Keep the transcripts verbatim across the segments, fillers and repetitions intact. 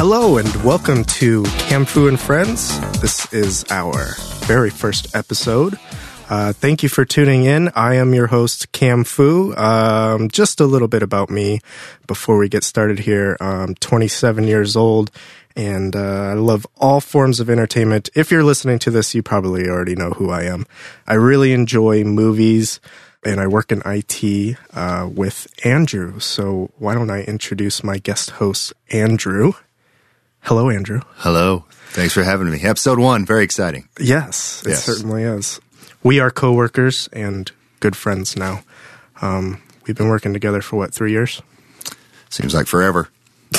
Hello and welcome to Cam Fu and Friends. This is our very first episode. Uh, thank you for tuning in. I am your host, Cam Fu. Um, just a little bit about me before we get started here. I'm twenty-seven years old, and uh, I love all forms of entertainment. If you're listening to this, you probably already know who I am. I really enjoy movies, and I work in I T uh, with Andrew. So why don't I introduce my guest host, Andrew. Hello, Andrew. Hello. Thanks for having me. Episode one, very exciting. Yes, it yes. certainly is. We are co-workers and good friends now. Um, we've been working together for, what, three years? Seems like forever.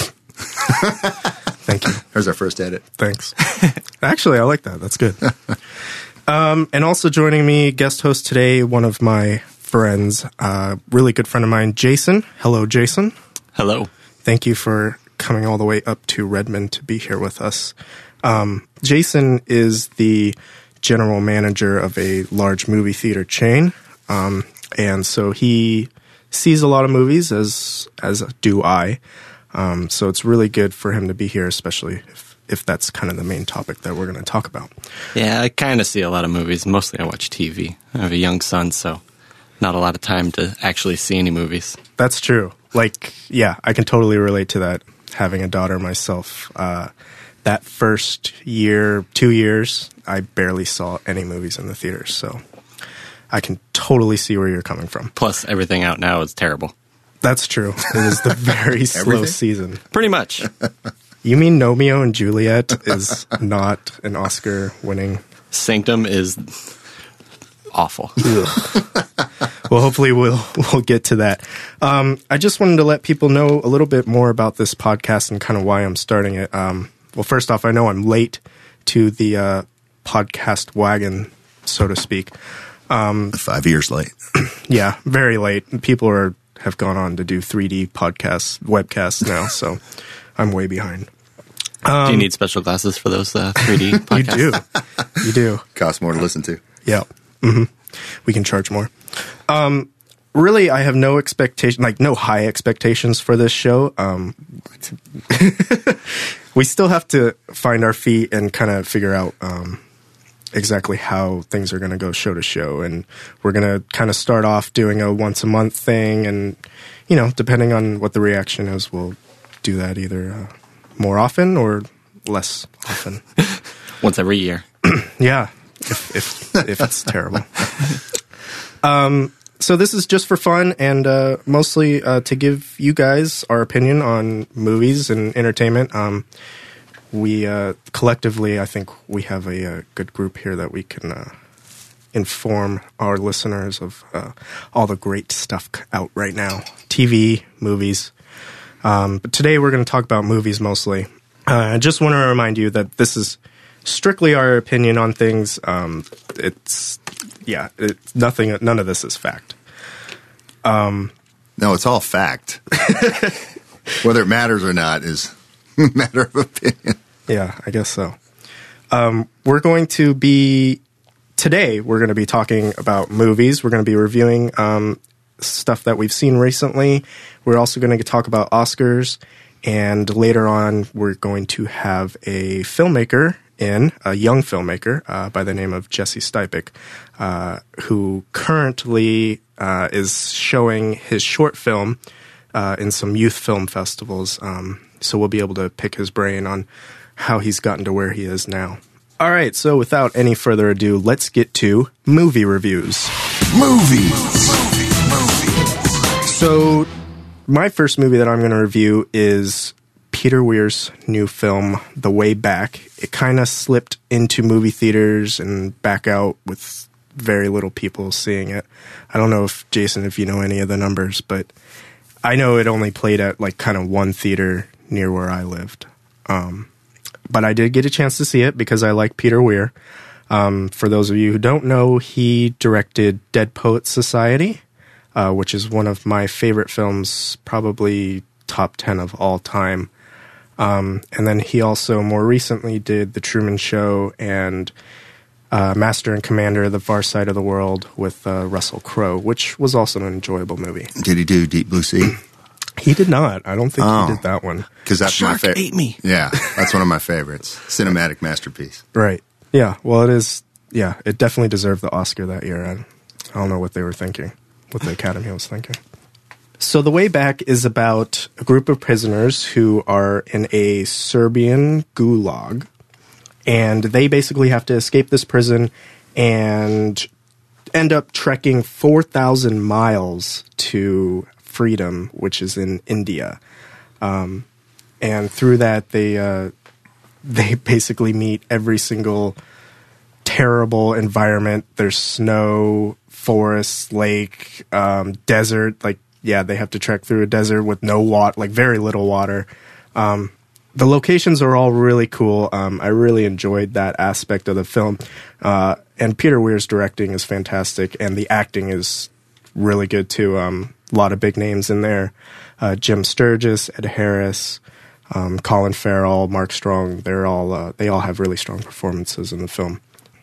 Thank you. There's our first edit. Thanks. Actually, I like that. That's good. um, and also joining me, guest host today, one of my friends, uh, really good friend of mine, Jason. Hello, Jason. Hello. Thank you for coming all the way up to Redmond to be here with us. Um, Jason is the general manager of a large movie theater chain, um, and so he sees a lot of movies, as as do I. Um, so it's really good for him to be here, especially if, if that's kind of the main topic that we're going to talk about. Yeah, I kind of see a lot of movies. Mostly I watch T V. I have a young son, so not a lot of time to actually see any movies. That's true. Like, yeah, I can totally relate to that, having a daughter myself. Uh, that first year, two years, I barely saw any movies in the theaters, so I can totally see where you're coming from. Plus, everything out now is terrible. That's true. It is the very slow season. Pretty much. You mean Romeo and Juliet is not an Oscar-winning? Sanctum is awful. Well, hopefully we'll we'll get to that. Um, I just wanted to let people know a little bit more about this podcast and kind of why I'm starting it. Um, well, first off, I know I'm late to the uh, podcast wagon, so to speak. Um, Five years late. Yeah, very late. People are have gone on to do three D podcasts, webcasts now, so I'm way behind. Um, do you need special glasses for those uh, three D podcasts? You do. You do. Costs more to listen to. Yeah. Mm-hmm. We can charge more. Um, really, I have no expectation, like no high expectations for this show. Um, we still have to find our feet and kind of figure out um, exactly how things are going to go show to show. And we're going to kind of start off doing a once a month thing. And, you know, depending on what the reaction is, we'll do that either uh, more often or less often. Once every year. Yeah. If if if it's terrible. Um, so this is just for fun and uh, mostly uh, to give you guys our opinion on movies and entertainment. Um, we uh, collectively, I think we have a, a good group here that we can uh, inform our listeners of uh, all the great stuff out right now. T V, movies. Um, but today we're going to talk about movies mostly. Uh, I just want to remind you that this is strictly our opinion on things. Um, it's, yeah, it's nothing, none of this is fact. Um, no, it's all fact. Whether it matters or not is a matter of opinion. Yeah, I guess so. Um, we're going to be, today, we're going to be talking about movies. We're going to be reviewing um, stuff that we've seen recently. We're also going to talk about Oscars. And later on, we're going to have a filmmaker in, a young filmmaker uh, by the name of Jesse Stipek, uh, who currently uh, is showing his short film uh, in some youth film festivals. Um, so we'll be able to pick his brain on how he's gotten to where he is now. All right, so without any further ado, let's get to movie reviews. Movies! So my first movie that I'm going to review is Peter Weir's new film, The Way Back. It kind of slipped into movie theaters and back out with very little people seeing it. I don't know if, Jason, if you know any of the numbers, but I know it only played at like kind of one theater near where I lived. Um, but I did get a chance to see it because I like Peter Weir. Um, for those of you who don't know, he directed Dead Poets Society, uh, which is one of my favorite films, probably top ten of all time. Um, and then he also more recently did The Truman Show and uh, Master and Commander of the Far Side of the World with uh, Russell Crowe, which was also an enjoyable movie. Did he do Deep Blue Sea? He did not. I don't think Oh. he did that one. Because that's my Shark favorite. ate me. Yeah, that's one of my favorites. Cinematic masterpiece. Right. Yeah. Well, it is. Yeah, it definitely deserved the Oscar that year. I, I don't know what they were thinking, what the Academy was thinking. So The Way Back is about a group of prisoners who are in a Serbian gulag, and they basically have to escape this prison and end up trekking four thousand miles to freedom, which is in India. Um, and through that, they uh, they basically meet every single terrible environment. There's snow, forest, lake, um, desert. Like, yeah, they have to trek through a desert with no water, like very little water. Um, the locations are all really cool. Um, I really enjoyed that aspect of the film. Uh, and Peter Weir's directing is fantastic, and the acting is really good too. Um, a lot of big names in there. Uh, Jim Sturgis, Ed Harris, um, Colin Farrell, Mark Strong. They're all uh, they all have really strong performances in the film.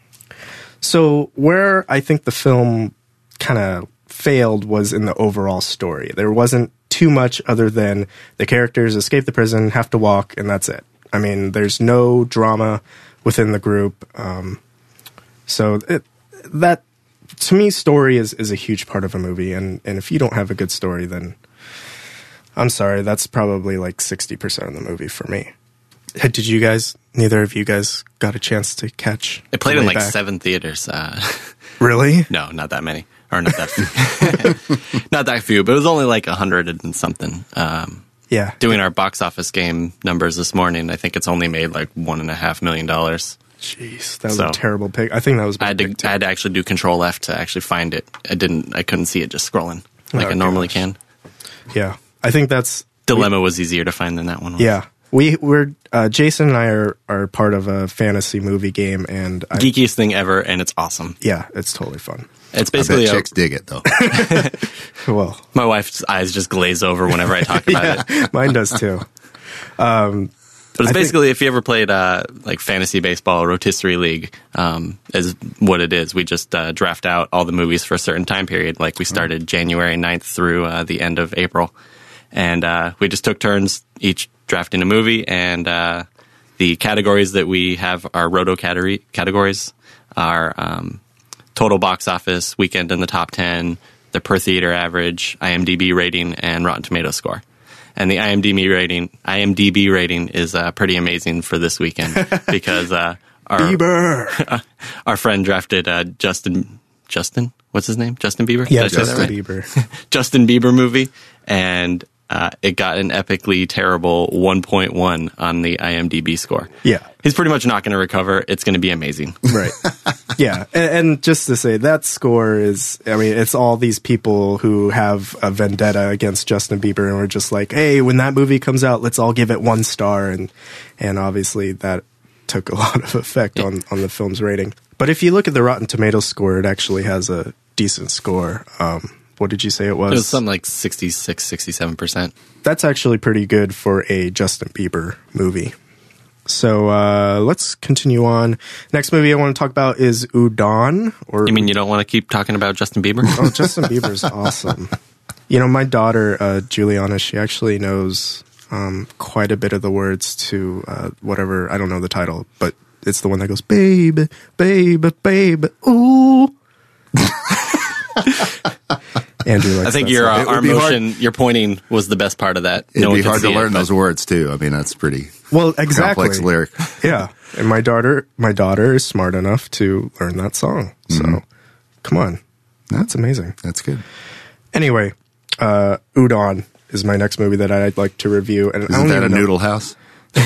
So where I think the film kind of failed was in the overall story. There wasn't too much other than the characters escape the prison, have to walk, and that's it. I mean, there's no drama within the group. Um, so it, that, to me, story is, is a huge part of a movie. And, and if you don't have a good story, then I'm sorry, that's probably like sixty percent of the movie for me. Did you guys, neither of you guys got a chance to catch? It played The in Way like Back? seven theaters. Uh, Really? no, not that many. Or not that few. Not that few, but it was only like a hundred and something. Um, Yeah. doing our box office game numbers this morning, I think it's only made like one and a half million dollars. Jeez, that was So- a terrible pick. I think that was. I had big to I had to actually do Control F to actually find it. I didn't. I couldn't see it just scrolling like Oh, I normally gosh. can. Yeah, I think that's Dilemma was easier to find than that one was. yeah. We we're uh, Jason and I are, are part of a fantasy movie game, and I, Geekiest thing ever, and it's awesome. yeah, it's totally fun. It's I basically bet a, chicks dig it, though. Well, my wife's eyes just glaze over whenever I talk about it. mine does too. But it's I basically if you ever played uh, like fantasy baseball, rotisserie league um, is what it is. We just uh, draft out all the movies for a certain time period. Like we started January ninth through uh, the end of April. And uh, we just took turns each drafting a movie. And uh, the categories that we have are roto category categories are um, total box office, weekend in the top ten, the per theater average, IMDb rating, and Rotten Tomatoes score. And the IMDb rating, IMDb rating is uh, pretty amazing for this weekend because uh, our Bieber. our friend drafted uh, Justin Justin what's his name Justin Bieber Yeah, Did I say that Justin right? Bieber. Justin Bieber movie, and uh, it got an epically terrible one point one on the IMDb score. Yeah. He's pretty much not going to recover. It's going to be amazing. Right. Yeah. And, and just to say, that score is, I mean, it's all these people who have a vendetta against Justin Bieber and we're just like, hey, when that movie comes out, let's all give it one star. And, and obviously that took a lot of effect on, on the film's rating. But if you look at the Rotten Tomatoes score, it actually has a decent score. Um, what did you say it was? It was something like sixty-six, sixty-seven percent. That's actually pretty good for a Justin Bieber movie. So uh, let's continue on. Next movie I want to talk about is Udon. Or You mean you don't want to keep talking about Justin Bieber? oh, Justin Bieber's awesome. You know, my daughter uh, Juliana, she actually knows um, quite a bit of the words to uh, whatever, I don't know the title, but it's the one that goes babe, babe, babe, ooh. Andrew likes I think that your song. uh, It would arm be hard- motion, your pointing was the best part of that. It'd No one be could hard to see it, learn but- those words, too. I mean, that's pretty Well, exactly. complex lyric. Yeah, and my daughter, my daughter is smart enough to learn that song. So, Mm-hmm. come on, that's amazing. That's good. Anyway, uh, Udon is my next movie that I'd like to review, and I Isn't don't that a even know- noodle house?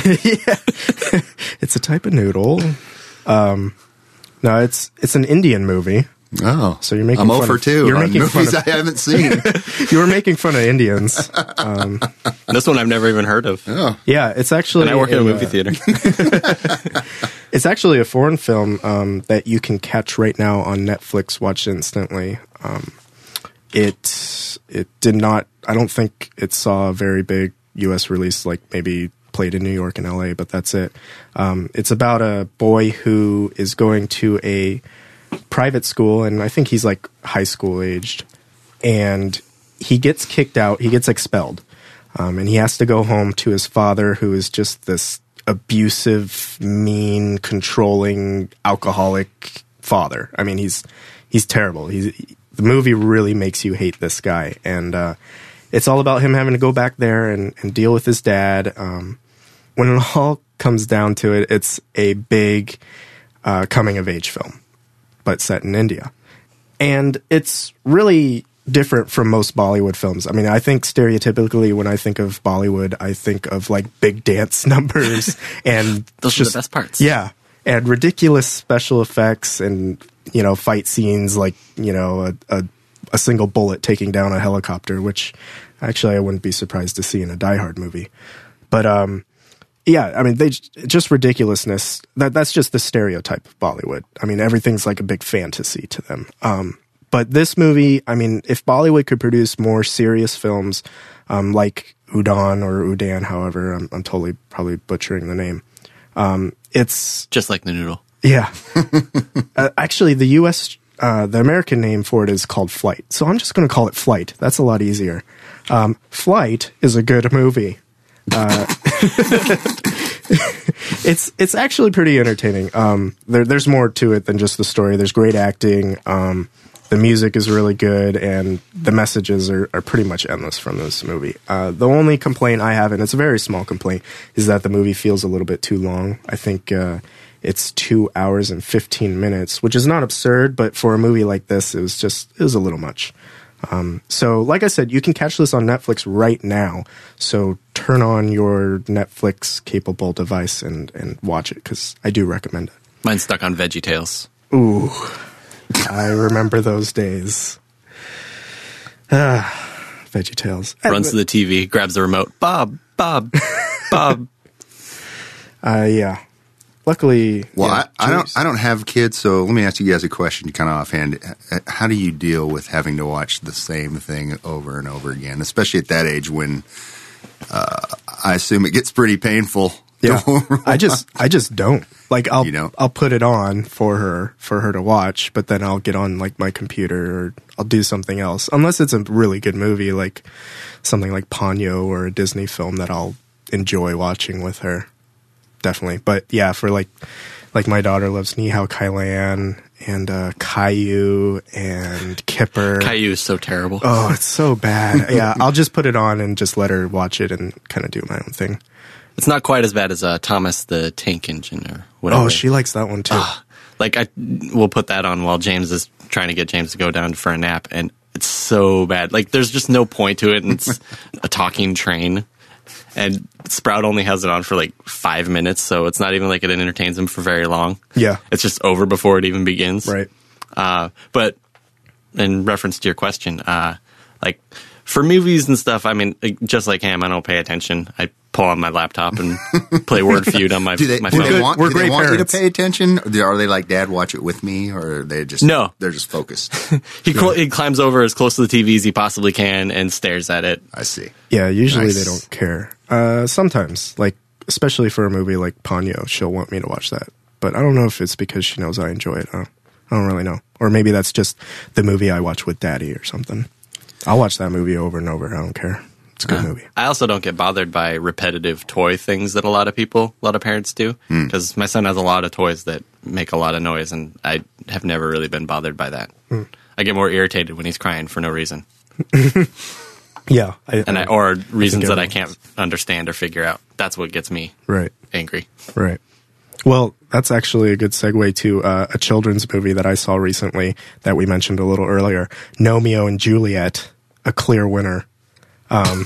It's a type of noodle. Um, no, it's it's an Indian movie. Oh. So you're making I'm fun over of- two you're on making fun movies of- I haven't seen. You were making fun of Indians. This one I've never even heard of. Oh. Yeah, it's actually. And I work in a uh, movie theater. It's actually a foreign film um, that you can catch right now on Netflix. Watch instantly. Um, it it did not. I don't think it saw a very big U S release. Like maybe played in New York and L A, but that's it. Um, it's about a boy who is going to a private school, and I think he's like high school aged, and he gets kicked out. He gets expelled Um, and he has to go home to his father, who is just this abusive, mean, controlling, alcoholic father. I mean, he's he's terrible. He's the movie really makes you hate this guy, and uh, it's all about him having to go back there and, and deal with his dad. Um, when it all comes down to it, it's a big uh, coming-of-age film, but set in India. And it's really different from most Bollywood films. I mean, I think stereotypically when I think of Bollywood, I think of like big dance numbers and those just, are the best parts. Yeah, and ridiculous special effects and, you know, fight scenes like, you know, a, a, a single bullet taking down a helicopter, which actually I wouldn't be surprised to see in a Die Hard movie. But um, yeah, I mean, they just ridiculousness. That that's just the stereotype of Bollywood. I mean, everything's like a big fantasy to them. Um, But this movie, I mean, if Bollywood could produce more serious films, um, like Udaan or Udan, however, I'm, I'm totally probably butchering the name. Um, it's just like the noodle. Yeah. uh, actually, the U S, uh, the American name for it is called Flight. So I'm just going to call it Flight. That's a lot easier. Um, Flight is a good movie. Uh, it's it's actually pretty entertaining. Um, there, there's more to it than just the story. There's great acting. Um, The music is really good, and the messages are, are pretty much endless from this movie. Uh, the only complaint I have, and it's a very small complaint, is that the movie feels a little bit too long. I think uh, it's two hours and fifteen minutes, which is not absurd, but for a movie like this, it was just it was a little much. Um, so, like I said, you can catch this on Netflix right now. So turn on your Netflix-capable device and, and watch it, because I do recommend it. Mine's stuck on VeggieTales. Ooh. I remember those days. Ah, VeggieTales. Runs to the T V, grabs the remote. Bob, Bob, Bob. Uh, yeah. Luckily, well, yeah, I, I don't. I don't have kids, so let me ask you guys a question, kind of offhand. How do you deal with having to watch the same thing over and over again, especially at that age when uh, I assume it gets pretty painful? Yeah, I just, I just don't like. I'll, you know? I'll put it on for her, for her to watch, but then I'll get on like my computer or I'll do something else. Unless it's a really good movie, like something like Ponyo or a Disney film that I'll enjoy watching with her. Definitely, but yeah, for like, like my daughter loves Ni Hao Kai Lan and uh, Caillou and Kipper. Caillou is so terrible. Oh, it's so bad. Yeah, I'll just put it on and just let her watch it and kind of do my own thing. It's not quite as bad as uh, Thomas the Tank Engine or whatever. Oh, she likes that one too. Uh, like I, we'll put that on while James is trying to get James to go down for a nap, and it's so bad. Like there's just no point to it, and it's a talking train. And Sprout only has it on for like five minutes, so it's not even like it entertains him for very long. Yeah. It's just over before it even begins. Right. Uh, but in reference to your question, uh, like for movies and stuff, I mean, just like him, I don't pay attention. I pull on my laptop and play Word Feud on my, do they, my do phone. they want, We're do they great want you to parents. pay attention? Or are they like, Dad, watch it with me? Or are they just, No. they're just focused? he, cl- he climbs over as close to the T V as he possibly can and stares at it. I see. Yeah, usually Nice. they don't care. Uh, sometimes, like, especially for a movie like Ponyo, she'll want me to watch that. But I don't know if it's because she knows I enjoy it. I don't, I don't really know. Or maybe that's just the movie I watch with Daddy or something. I'll watch that movie over and over. I don't care. It's a good Uh, movie. I also don't get bothered by repetitive toy things that a lot of people, a lot of parents do. Because my son has a lot of toys that make a lot of noise, and I have never really been bothered by that. Mm. I get more irritated when he's crying for no reason. Yeah. I, and I, Or reasons that I everyone can't understand or figure out. That's what gets me Right. angry. Right. Well, that's actually a good segue to uh, a children's movie that I saw recently that we mentioned a little earlier. Romeo and Juliet, a clear winner. Um,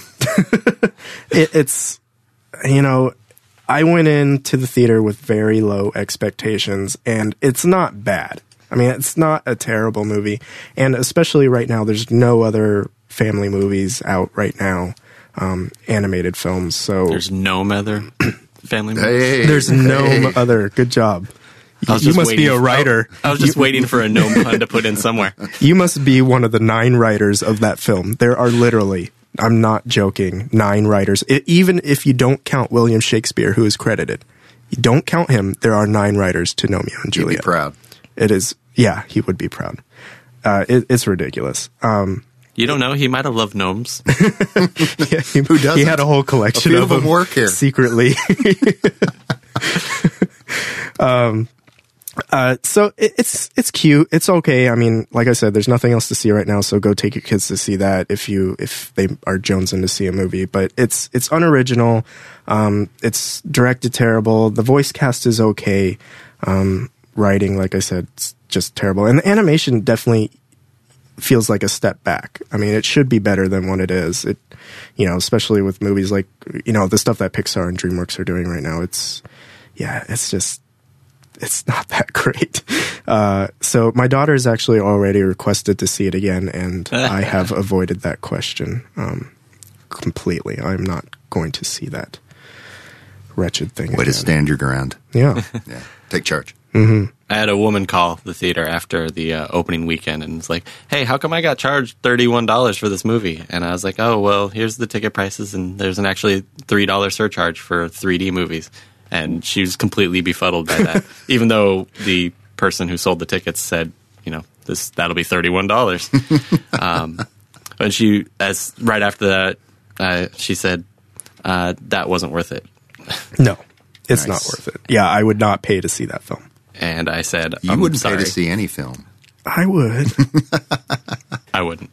it, it's, you know, I went into the theater with very low expectations, and it's not bad. I mean, it's not a terrible movie. And especially right now, there's no other family movies out right now, um, animated films. So There's no other family movie. Hey, there's no hey. other. Good job. I was You just must be waiting- a writer. I was just waiting for a gnome pun to put in somewhere. You must be one of the nine writers of that film. There are literally, I'm not joking, nine writers. I, even if you don't count William Shakespeare, who is credited, you don't count him, there are nine writers to Romeo and You'd Juliet. be proud. It is, yeah, he would be proud. Uh, it, it's ridiculous. Um, You don't know. He might have loved gnomes. Yeah, he, Who doesn't? he had a whole collection A few of of them them work here. secretly. um, uh, so it, it's it's cute. It's okay. I mean, like I said, there's nothing else to see right now, so go take your kids to see that if you if they are jonesing to see a movie. But it's it's unoriginal. Um, it's directed terrible. The voice cast is okay. Um, writing, like I said, it's just terrible, and the animation definitely feels like a step back. I mean, it should be better than what it is. It, you know, especially with movies like, you know, the stuff that Pixar and DreamWorks are doing right now. It's, yeah, it's just, it's not that great. Uh, so my daughter has actually already requested to see it again, and I have avoided that question um, completely. I'm not going to see that wretched thing Way again. to stand your ground. Yeah. Yeah, take charge. Mm-hmm. I had a woman call the theater after the uh, opening weekend and was like, hey, how come I got charged thirty-one dollars for this movie? And I was like, oh, well, here's the ticket prices, and there's an actually three dollars surcharge for three D movies. And she was completely befuddled by that, even though the person who sold the tickets said, you know, this that'll be thirty-one dollars. um, and she, as right after that, uh, she said, uh, that wasn't worth it. No, it's Nice. not worth it. Yeah, I would not pay to see that film. And I said, You I'm wouldn't sorry. pay to see any film. I would. I wouldn't.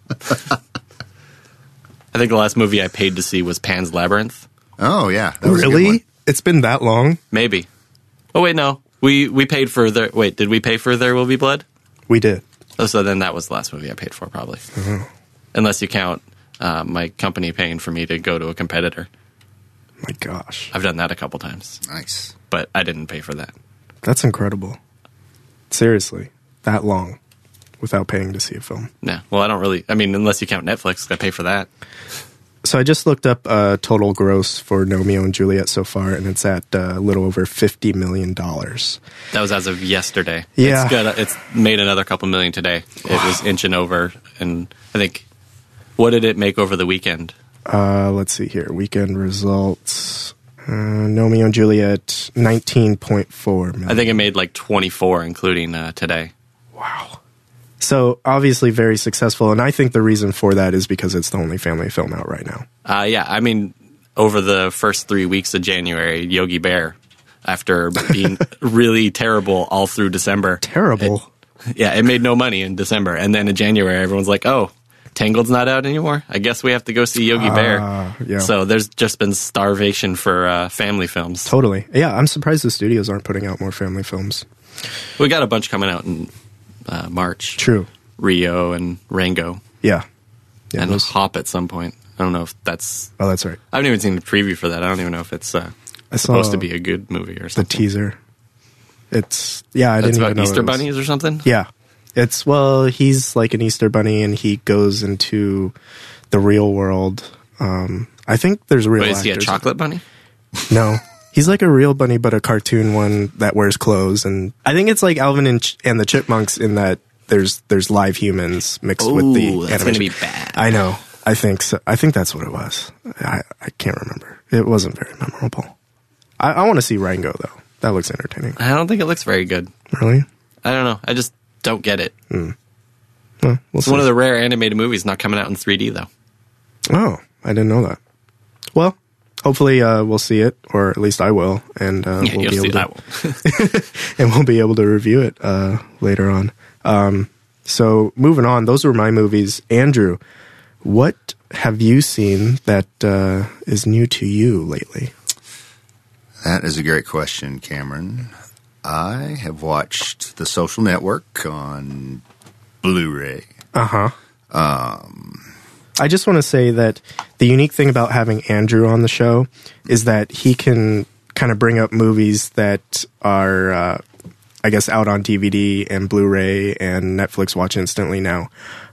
I think the last movie I paid to see was Pan's Labyrinth. Oh, yeah. That was a good one. Really? It's been that long? Maybe. Oh, wait, no. We we paid for their... Wait, did we pay for There Will Be Blood? We did. Oh, so then that was the last movie I paid for, probably. Mm-hmm. Unless you count uh, my company paying for me to go to a competitor. My gosh. I've done that a couple times. Nice. But I didn't pay for that. That's incredible. Seriously. That long without paying to see a film. No. Well, I don't really... I mean, unless you count Netflix, I pay for that. So I just looked up uh, total gross for Romeo and Juliet so far, and it's at uh, a little over fifty million dollars. That was as of yesterday. Yeah. It's, got, it's made another couple million today. It was inching over. And I think... What did it make over the weekend? Uh, let's see here. Weekend results. Uh, Romeo and Juliet, nineteen point four million. I think it made like twenty-four, including uh, today. Wow. So obviously very successful, and I think the reason for that is because it's the only family film out right now. Uh, yeah, I mean, over the first three weeks of January, Yogi Bear, after being really terrible all through December. Terrible. It, yeah, it made no money in December. And then in January, everyone's like, oh, Tangled's not out anymore? I guess we have to go see Yogi Uh, Bear. yeah. So there's just been starvation for uh, family films. Totally. Yeah, I'm surprised the studios aren't putting out more family films. We got a bunch coming out in uh, March. True. Rio and Rango. Yeah. Yeah. and those- Hop at some point. I don't know if that's... oh, that's right. I haven't even seen the preview for that. I don't even know if it's uh, I saw supposed to be a good movie or the something. teaser. It's yeah. I That's didn't about even know Easter it was- bunnies or something? Yeah. It's well, he's like an Easter bunny, and he goes into the real world. Um, I think there's real. Wait, is he a actors. chocolate bunny? No, he's like a real bunny, but a cartoon one that wears clothes. And I think it's like Alvin and, Ch- and the Chipmunks in that there's there's live humans mixed with the Ooh, that's animation. going to be bad. I know. I think so. I think that's what it was. I, I can't remember. It wasn't very memorable. I, I want to see Rango though. That looks entertaining. I don't think it looks very good. Really? I don't know. I just don't get it. Well, we'll It's see. one of the rare animated movies not coming out in three D, though. Oh, I didn't know that. Well, hopefully uh, we'll see it, or at least I will, and uh, Yeah, we'll you'll be see able that to, one. and we'll be able to review it uh, later on. Um, so moving on, those were my movies. Andrew, what have you seen that uh, is new to you lately? That is a great question, Cameron. I have watched The Social Network on Blu-ray. Uh huh. Um, I just want to say that the unique thing about having Andrew on the show is that he can kind of bring up movies that are, uh, I guess, out on D V D and Blu-ray and Netflix Watch Instantly now,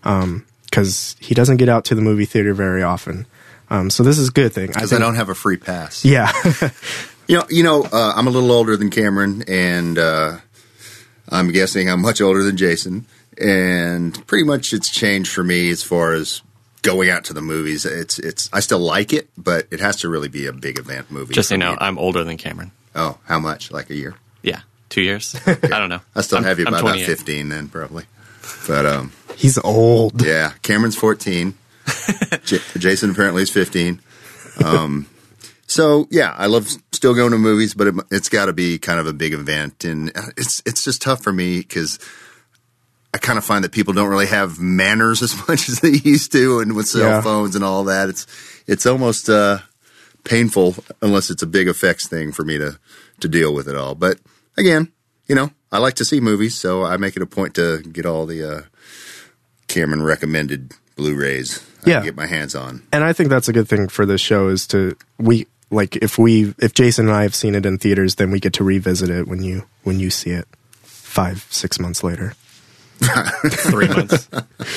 because he doesn't get out to the movie theater very often. Um, so this is a good thing. because I, I don't have a free pass. Yeah. You know, you know, uh, I'm a little older than Cameron, and uh, I'm guessing I'm much older than Jason. And pretty much it's changed for me as far as going out to the movies. It's, it's. I still like it, but it has to really be a big event movie. Just so you for know, me. I'm older than Cameron. Oh, how much? Like a year? Yeah, two years. I don't know. I still I'm- have you I'm by about twenty-eight. fifteen then, probably. But um, He's old. Yeah, Cameron's fourteen. J- Jason apparently is fifteen. Um, so yeah, I love still going to movies, but it, it's got to be kind of a big event, and it's it's just tough for me because I kind of find that people don't really have manners as much as they used to, and with cell Yeah. phones and all that, it's it's almost uh, painful unless it's a big effects thing for me to to deal with it all. But again, you know, I like to see movies, so I make it a point to get all the uh, Cameron recommended Blu-rays I Yeah. can get my hands on. And I think that's a good thing for this show is to we like if we if Jason and I have seen it in theaters, then we get to revisit it when you when you see it five six months later. Three months.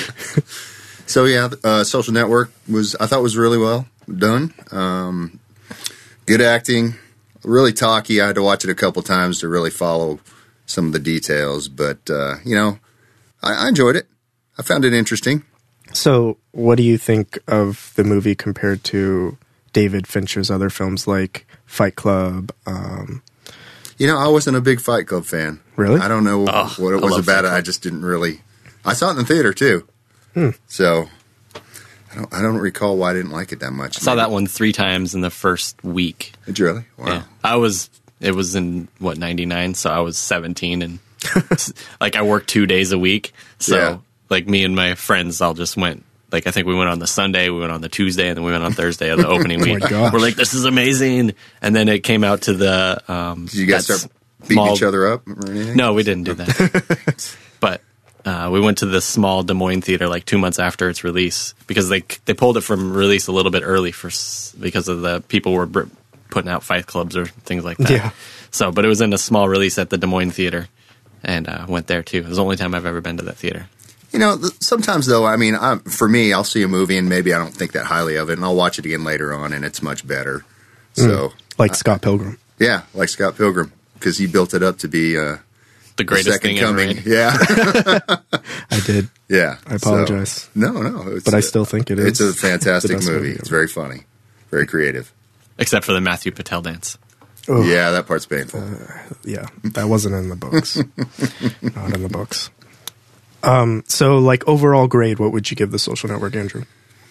So yeah, uh, Social Network was I thought was really well done. Um, good acting, really talky. I had to watch it a couple times to really follow some of the details, but uh, you know, I, I enjoyed it. I found it interesting. So, what do you think of the movie compared to David Fincher's other films like Fight Club? Um, You know, I wasn't a big Fight Club fan. Really? I don't know Oh, what it I was love about Fight it. Club. I just didn't really. I saw it in the theater too. Hmm. So I don't. I don't recall why I didn't like it that much. I saw that one three times in the first week. Did you really? Wow. Yeah. I was, it was in, what, ninety-nine? So I was seventeen, and, like, I worked two days a week. So, Yeah. like, me and my friends all just went, like, I think we went on the Sunday, we went on the Tuesday, and then we went on Thursday of the opening week. gosh. We're like, this is amazing. And then it came out to the, um, Did you guys that start beating small- each other up or anything? No, we didn't do that. But uh, we went to the small Des Moines theater like two months after its release because they they pulled it from release a little bit early for s- because of the people were br- putting out Fight Clubs or things like that. Yeah. So, but it was in a small release at the Des Moines theater, and uh, went there too. It was the only time I've ever been to that theater. You know, th- sometimes though, I mean, I'm, for me, I'll see a movie and maybe I don't think that highly of it, and I'll watch it again later on, and it's much better. So, like Scott Pilgrim. yeah, like Scott Pilgrim, because he built it up to be uh, The greatest second thing coming. ever. Right? Yeah, I did, yeah. I apologize. So, no, no, it's, but I uh, still think it is. it's a fantastic the best movie. movie It's ever. very funny, very creative. Except for the Matthew Patel dance. Ugh. Yeah, that part's painful. Yeah, that wasn't in the books. Not in the books. Um, so, like, overall grade, what would you give The Social Network, Andrew?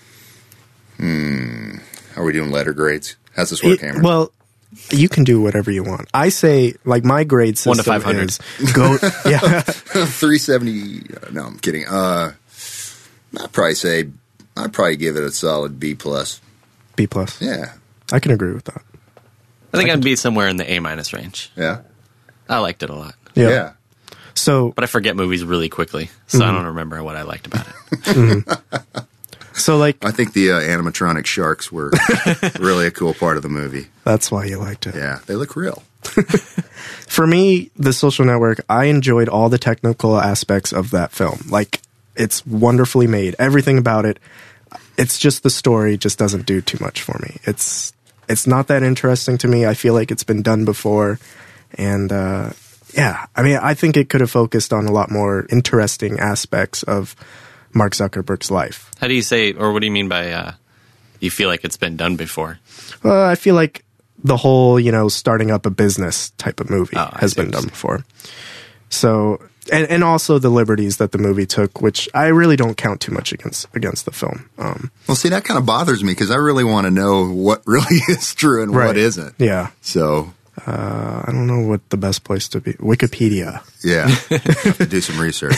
Are we doing letter grades? How's this work, It- Cameron? well, you can do whatever you want. I say, like, my grade system One to five hundred. is go. Yeah, three seventy. No, I'm kidding. Uh, I'd probably say I'd probably give it a solid B plus. B plus. Yeah, I can agree with that. I think I'd be somewhere in the A minus range. yeah, I liked it a lot. Yeah. yeah. So, But I forget movies really quickly, so Mm-hmm. I don't remember what I liked about it. so like, I think the uh, animatronic sharks were really a cool part of the movie. that's why you liked it. Yeah, they look real. For me, The Social Network, I enjoyed all the technical aspects of that film. Like, it's wonderfully made. Everything about it. It's just the story just doesn't do too much for me. It's it's not that interesting to me. I feel like it's been done before. And uh, yeah, I mean, I think it could have focused on a lot more interesting aspects of Mark Zuckerberg's life. How do you say, or what do you mean by uh, you feel like it's been done before? Well, I feel like the whole, you know, starting up a business type of movie Oh, I has see been what done you're before. So, and, and also the liberties that the movie took, which I really don't count too much against against the film. Um, Well, see, that kind of bothers me because I really want to know what really is true and Right. what isn't. yeah, So, uh, I don't know what the best place to be. Wikipedia. yeah, have to do some research.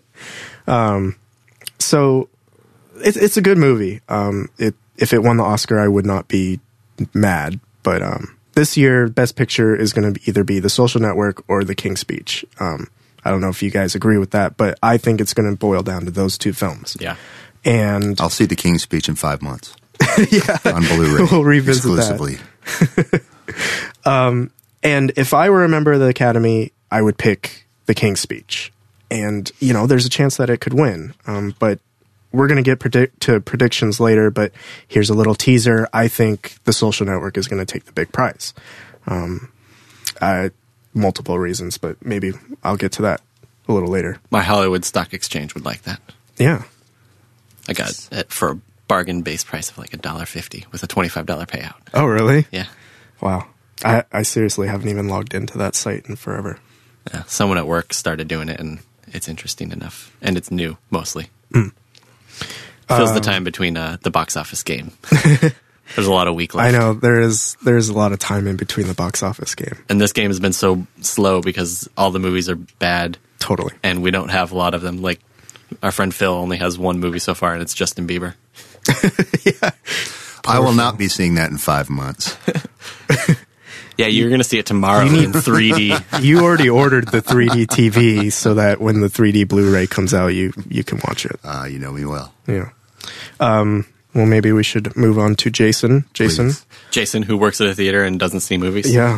So, it, it's a good movie. Um, it if it won the Oscar, I would not be mad. But um, this year, Best Picture is going to either be The Social Network or The King's Speech. Um, I don't know if you guys agree with that, but I think it's going to boil down to those two films. Yeah. And I'll see the King's Speech in five months. Yeah, on Blu-ray. We'll revisit that. exclusively. and if I were a member of the Academy, I would pick The King's Speech. And, you know, there's a chance that it could win. Um, but we're going to get predict- to predictions later, but here's a little teaser. I think The Social Network is going to take the big prize. Um, I, multiple reasons, but maybe I'll get to that a little later. My Hollywood Stock Exchange would like that. Yeah. I got it for a bargain base price of like a dollar fifty with a twenty-five dollar payout. Oh, really? Yeah. Wow. I, I seriously haven't even logged into that site in forever. Yeah. Someone at work started doing it, and it's interesting enough. And it's new, mostly. Mm. Fills Uh, the time between uh, the box office game. There's a lot of week left. I know there is there's a lot of time in between the box office game. And this game has been so slow because all the movies are bad. Totally. And we don't have a lot of them. Like, our friend Phil only has one movie so far, and it's Justin Bieber. Yeah. I will not be seeing that in five months. Yeah, you're going to see it tomorrow You need- in three D. You already ordered the three D T V so that when the three D Blu-ray comes out, you you can watch it. Uh, you know me well. Yeah. Um, well, maybe we should move on to Jason. Jason. Please. Jason, who works at a theater and doesn't see movies. Yeah.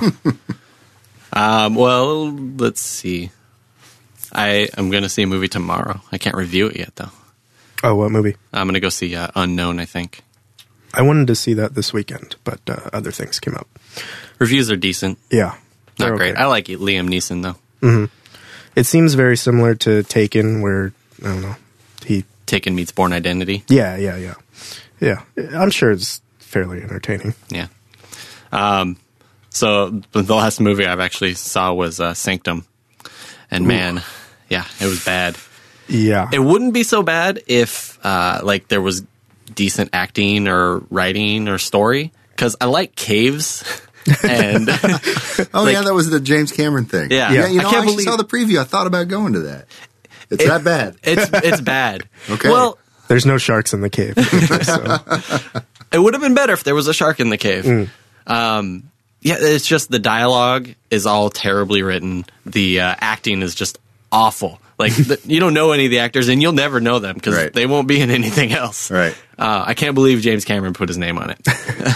Um, well, let's see. I am going to see a movie tomorrow. I can't review it yet, though. Oh, what movie? I'm going to go see uh, Unknown, I think. I wanted to see that this weekend, but uh, other things came up. Reviews are decent. Yeah. Not they're great. okay. I like Liam Neeson, though. It seems very similar to Taken, where, I don't know, he... Taken meets Born Identity. Yeah, yeah, yeah. Yeah. I'm sure it's fairly entertaining. Yeah. Um, so the last movie I've actually saw was uh, Sanctum. And man, yeah, it was bad. Yeah. It wouldn't be so bad if uh, like there was decent acting or writing or story, because I like caves. And Oh, Like- yeah, that was the James Cameron thing. Yeah. yeah you I know, I, can't actually believe- saw the preview. I thought about going to that. It's that bad. it's it's bad. Okay. Well, There's no sharks in the cave. so. it would have been better if there was a shark in the cave. Mm. Um, yeah, it's just the dialogue is all terribly written. The uh, acting is just awful. Like the, you don't know any of the actors, and you'll never know them because Right. they won't be in anything else. Right. Uh, I can't believe James Cameron put his name on it.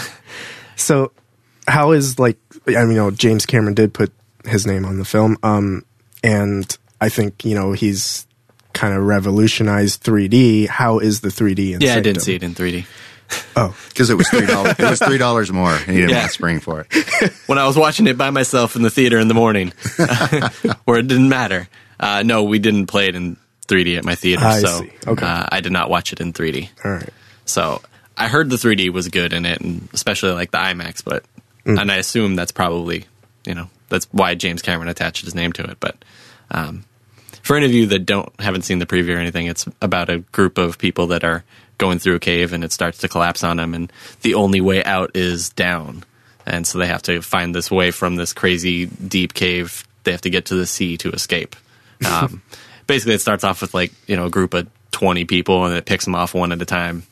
So, how is, like, I mean, you know, James Cameron did put his name on the film, um, and I think, you know, he's kind of revolutionized three D. How is the three D in Yeah, I Sanctum? didn't see it in three D. Oh, Because it was three dollars. It was three dollars more, and he didn't Yeah. want to spring for it. When I was watching it by myself in the theater in the morning, where it didn't matter. Uh, no, we didn't play it in three D at my theater, I so see. Okay. uh, I did not watch it in three D. all right. So I heard the three D was good in it, and especially like the IMAX. But Mm. and I assume that's probably, you know, that's why James Cameron attached his name to it. But um, for any of you that don't haven't seen the preview or anything, it's about a group of people that are going through a cave, and it starts to collapse on them, and the only way out is down. And so they have to find this way from this crazy deep cave. They have to get to the sea to escape. Um, basically, it starts off with like, you know, a group of twenty people, and it picks them off one at a time.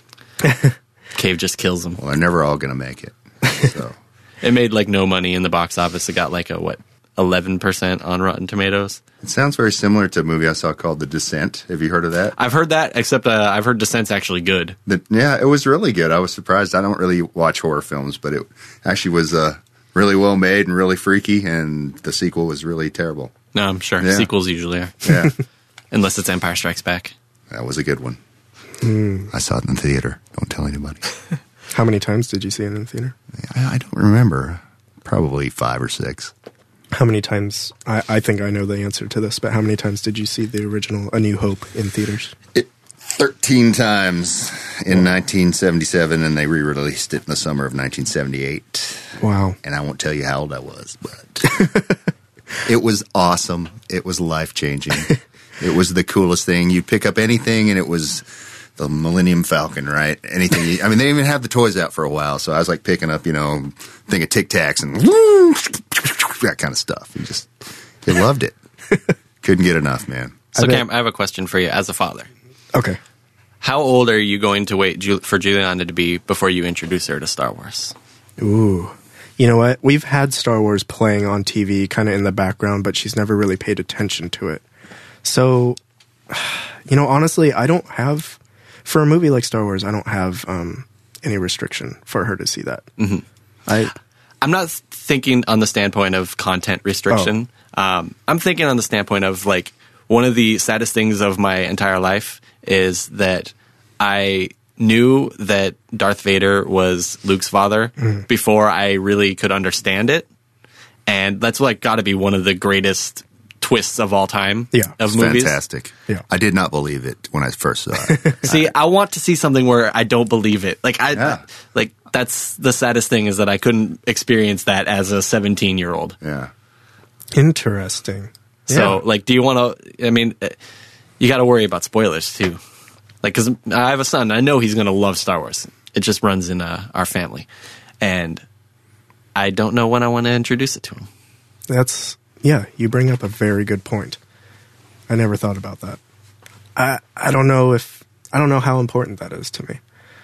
Cave just kills them. Well, they're never all going to make it. So It made like no money in the box office. It got like a what, eleven percent on Rotten Tomatoes. it sounds very similar to a movie I saw called The Descent. Have you heard of that? I've heard that, except uh, I've heard Descent's actually good. The, yeah, it was really good. I was surprised. I don't really watch horror films, but it actually was uh, really well made and really freaky, and the sequel was really terrible. No, I'm sure Yeah. sequels usually are, Yeah, unless it's Empire Strikes Back. that was a good one. Hmm. I saw it in the theater. Don't tell anybody. How many times did you see it in the theater? I, I don't remember. Probably five or six. How many times? I, I think I know the answer to this, but how many times did you see the original A New Hope in theaters? It, Thirteen times in nineteen seventy-seven, and they re-released it in the summer of nineteen seventy-eight. Wow. And I won't tell you how old I was, but it was awesome. It was life-changing. It was the coolest thing. You'd pick up anything, and it was the Millennium Falcon, right? Anything. You, I mean, they didn't even have the toys out for a while, so I was like picking up, you know, thing of Tic Tacs and that kind of stuff. You just, you loved it. Couldn't get enough, man. So, I bet- Cam, I have a question for you as a father. Okay. How old are you going to wait Ju- for Juliana to be before you introduce her to Star Wars? Ooh. You know what? We've had Star Wars playing on T V kind of in the background, but she's never really paid attention to it. So, you know, honestly, I don't have, for a movie like Star Wars, I don't have um, any restriction for her to see that. Mm-hmm. I I'm not thinking on the standpoint of content restriction. Oh. Um, I'm thinking on the standpoint of like one of the saddest things of my entire life is that I knew that Darth Vader was Luke's father Mm. before I really could understand it. And that's like got to be one of the greatest twists of all time Yeah. of It's movies. fantastic. Yeah. I did not believe it when I first saw it. See, I want to see something where I don't believe it. Like I, Yeah. like that's the saddest thing is that I couldn't experience that as a seventeen year old. Yeah. interesting. So, Yeah. like, do you want to? I mean, uh, you got to worry about spoilers too. Like, because I have a son, I know he's going to love Star Wars. It just runs in uh, our family. And I don't know when I want to introduce it to him. That's, yeah, you bring up a very good point. I never thought about that. I I don't know if, I don't know how important that is to me.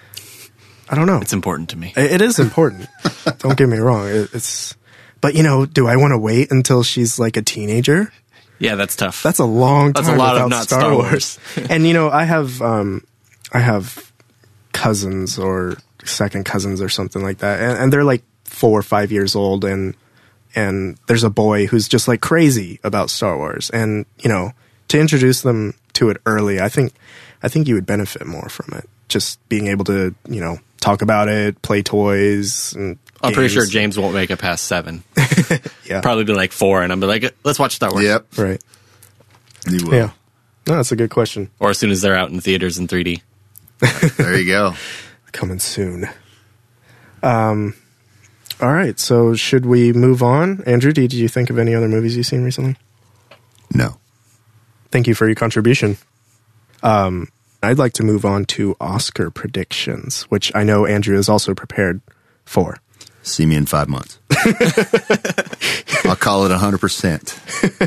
I don't know. It's important to me. It, it is important. Don't get me wrong. It, it's, but you know, do I want to wait until she's like a teenager? Yeah, that's tough. That's a long time That's a lot without of not Star, Star Wars. Wars. And you know, I have um, I have cousins or second cousins or something like that, and, and they're like four or five years old, and and there's a boy who's just like crazy about Star Wars, and you know, to introduce them to it early, I think I think you would benefit more from it. Just being able to, you know, talk about it, play toys, and I'm games. pretty sure James won't make it past seven. Yeah, Probably be like four, and I'm be like, let's watch Star Wars. Yep. right. You will. Yeah, no, that's a good question. Or as soon as they're out in theaters in three D. There you go. Coming soon. Um, all right. So should we move on? Andrew, did you think of any other movies you've seen recently? No. Thank you for your contribution. Um, I'd like to move on to Oscar predictions, which I know Andrew is also prepared for. See me in five months. I'll call it one hundred percent.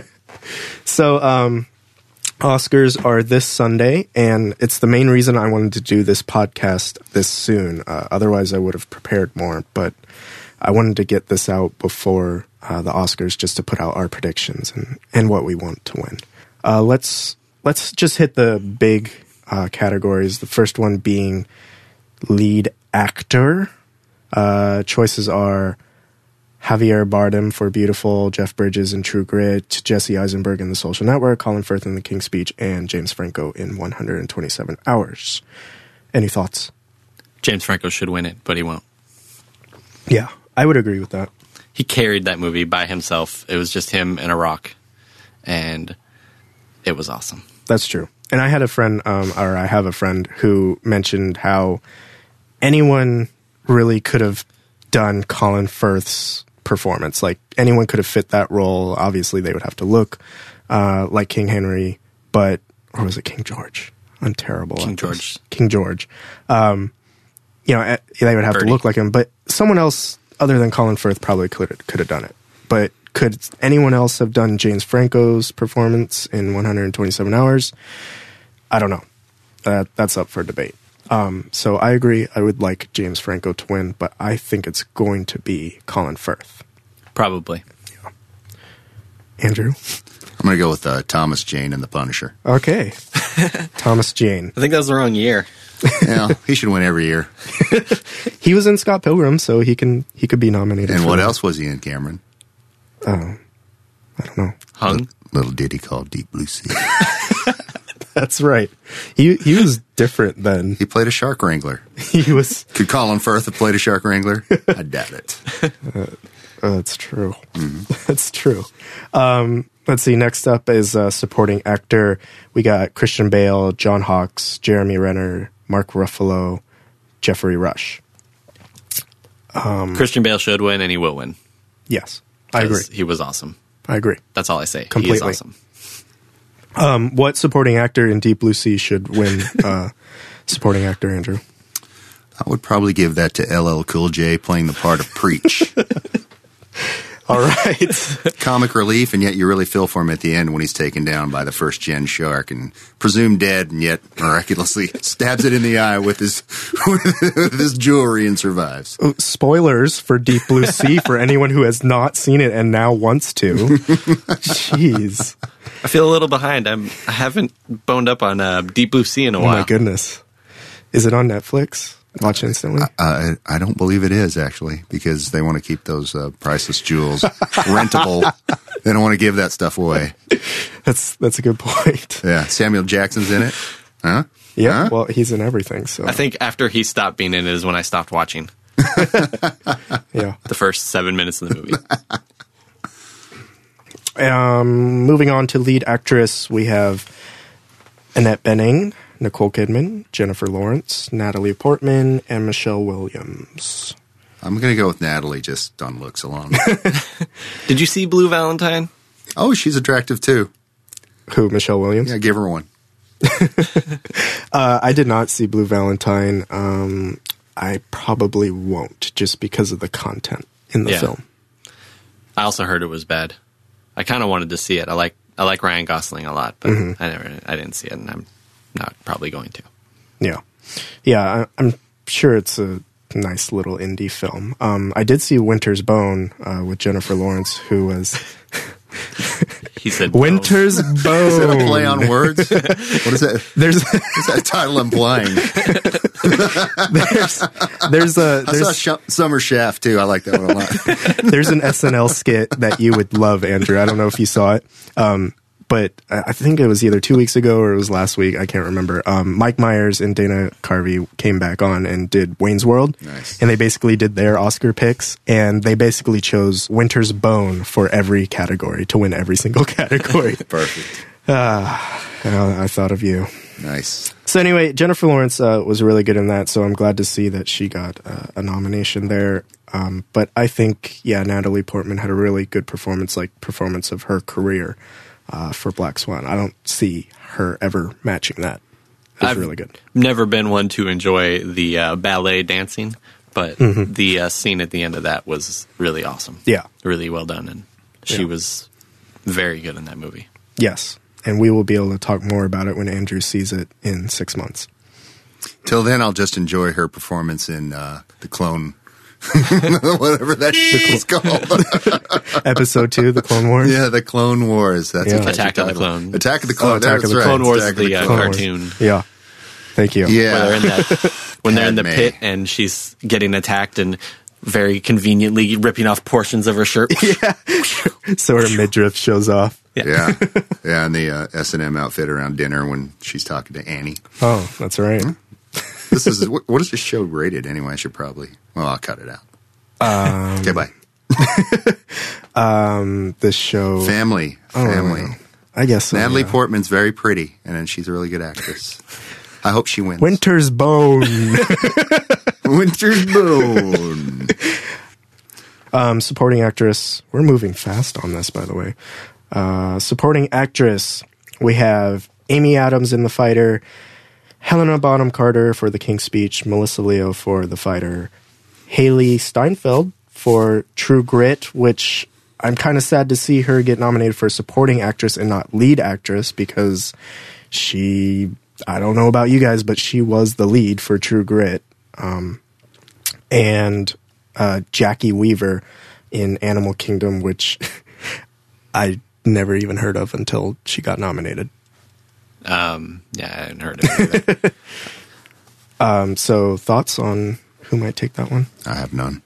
So, um, Oscars are this Sunday, and it's the main reason I wanted to do this podcast this soon. Uh, otherwise, I would have prepared more, but I wanted to get this out before uh, the Oscars just to put out our predictions and, and what we want to win. Uh, let's let's just hit the big uh, categories. The first one being lead actor. Uh, choices are Javier Bardem for Beautiful, Jeff Bridges in True Grit, Jesse Eisenberg in The Social Network, Colin Firth in The King's Speech, and James Franco in one hundred twenty-seven hours. Any thoughts? James Franco should win it, but he won't. Yeah, I would agree with that. He carried that movie by himself. It was just him and a rock. And it was awesome. That's true. And I had a friend, um, or I have a friend who mentioned how anyone really could have done Colin Firth's performance. Like, anyone could have fit that role. Obviously, they would have to look uh, like King Henry, but, or was it King George? I'm terrible. King at George. this. King George. Um, you know, eh, they would have Birdie. to look like him, but someone else other than Colin Firth probably could could have done it. But could anyone else have done James Franco's performance in one hundred twenty-seven hours? I don't know. Uh, that's up for debate. Um, so I agree. I would like James Franco to win, but I think it's going to be Colin Firth. Probably. Andrew? I'm going to go with uh, Thomas Jane and The Punisher. Okay. Thomas Jane. I think that was the wrong year. Yeah, he should win every year. He was in Scott Pilgrim, so he can he could be nominated. And for what that. else was he in, Cameron? Oh, I don't know. Hung? Little ditty called Deep Blue Sea. That's right. He he was different then. He played a shark wrangler. He was. Could Colin Firth have played a shark wrangler? I doubt it. Uh, that's true. Mm-hmm. That's true. Um, let's see. Next up is uh, supporting actor. We got Christian Bale, John Hawkes, Jeremy Renner, Mark Ruffalo, Jeffrey Rush. Um, Christian Bale should win, and he will win. Yes, I agree. He was awesome. I agree. That's all I say. Completely. He is awesome. Um, what supporting actor in Deep Blue Sea should win uh, supporting actor, Andrew? I would probably give that to L L Cool J playing the part of Preach. All right. Comic relief, and yet you really feel for him at the end when he's taken down by the first gen shark and presumed dead, and yet miraculously stabs it in the eye with his with his jewelry and survives. Oh, spoilers for Deep Blue Sea for anyone who has not seen it and now wants to. Jeez. I feel a little behind. I'm, I haven't boned up on uh, Deep Blue Sea in a Oh while. my goodness. Is it on Netflix? Watch instantly? Uh, I don't believe it is, actually, because they want to keep those uh, priceless jewels rentable. They don't want to give that stuff away. That's that's a good point. Yeah, Samuel Jackson's in it. Huh? Yeah, Huh? well, he's in everything, so. I think after he stopped being in it is when I stopped watching Yeah. the first seven minutes of the movie. Um, moving on to lead actress, we have Annette Bening, Nicole Kidman, Jennifer Lawrence, Natalie Portman, and Michelle Williams. I'm going to go with Natalie just on looks alone. Did you see Blue Valentine? Oh, she's attractive, too. Who, Michelle Williams? Yeah, give her one. uh, I did not see Blue Valentine. Um, I probably won't, just because of the content in the Yeah. film. I also heard it was bad. I kind of wanted to see it. I like I like Ryan Gosling a lot, but Mm-hmm. I never I didn't see it, and I'm not probably going to. Yeah. Yeah, I, I'm sure it's a nice little indie film. Um, I did see Winter's Bone uh, with Jennifer Lawrence, who was... He said no. Winter's Bone. Is that a play on words? What is that? There's What's that title implying? there's there's a I saw there's, Sh- Summer Shaft too. I like that one a lot. there's an S N L skit that you would love, Andrew. I don't know if you saw it, um, but I I think it was either two weeks ago or it was last week. I can't remember. Um, Mike Myers and Dana Carvey came back on and did Wayne's World, Nice. and they basically did their Oscar picks, and they basically chose Winter's Bone for every category to win every single category. Perfect. uh, I thought of you. Nice. So anyway, Jennifer Lawrence uh, was really good in that, so I'm glad to see that she got uh, a nomination there. Um, but I think, yeah, Natalie Portman had a really good performance, like performance of her career uh, for Black Swan. I don't see her ever matching that. It was I've really good. never been one to enjoy the uh, ballet dancing, but Mm-hmm. the uh, scene at the end of that was really awesome. Yeah. Really well done, and she Yeah. was very good in that movie. Yes. And we will be able to talk more about it when Andrew sees it in six months. Till then, I'll just enjoy her performance in uh, the Clone, whatever that is called. Episode two, The Clone Wars. Yeah, the Clone Wars. That's Yeah. a catchy Attack of the title. Clone. Attack of the Oh, Clone. Attack of That's the right. Clone Wars Attack is of the, uh, Clone Wars. cartoon. Yeah. Thank you. Yeah. Where they're in that, when they're in the Padme. pit and she's getting attacked and very conveniently ripping off portions of her shirt. So her midriff shows off. Yeah, yeah, and the uh, S and M outfit around dinner when she's talking to Annie. Oh, that's right. This is what, what is this show rated anyway? I should probably. Well, I'll cut it out. Um, okay, bye. This show. Family, I don't family. know. I guess so, Natalie yeah. Portman's very pretty, and she's a really good actress. I hope she wins. Winter's Bone. Winter's Bone. um, supporting actress. We're moving fast on this, by the way. Uh, supporting actress. We have Amy Adams in The Fighter, Helena Bonham Carter for The King's Speech, Melissa Leo for The Fighter, Haley Steinfeld for True Grit, which I'm kind of sad to see her get nominated for supporting actress and not lead actress, because she, I don't know about you guys, but she was the lead for True Grit. Um, and uh, Jackie Weaver in Animal Kingdom, which I never even heard of until she got nominated. Um, yeah, I hadn't heard of it either. Um, so thoughts on who might take that one? I have none.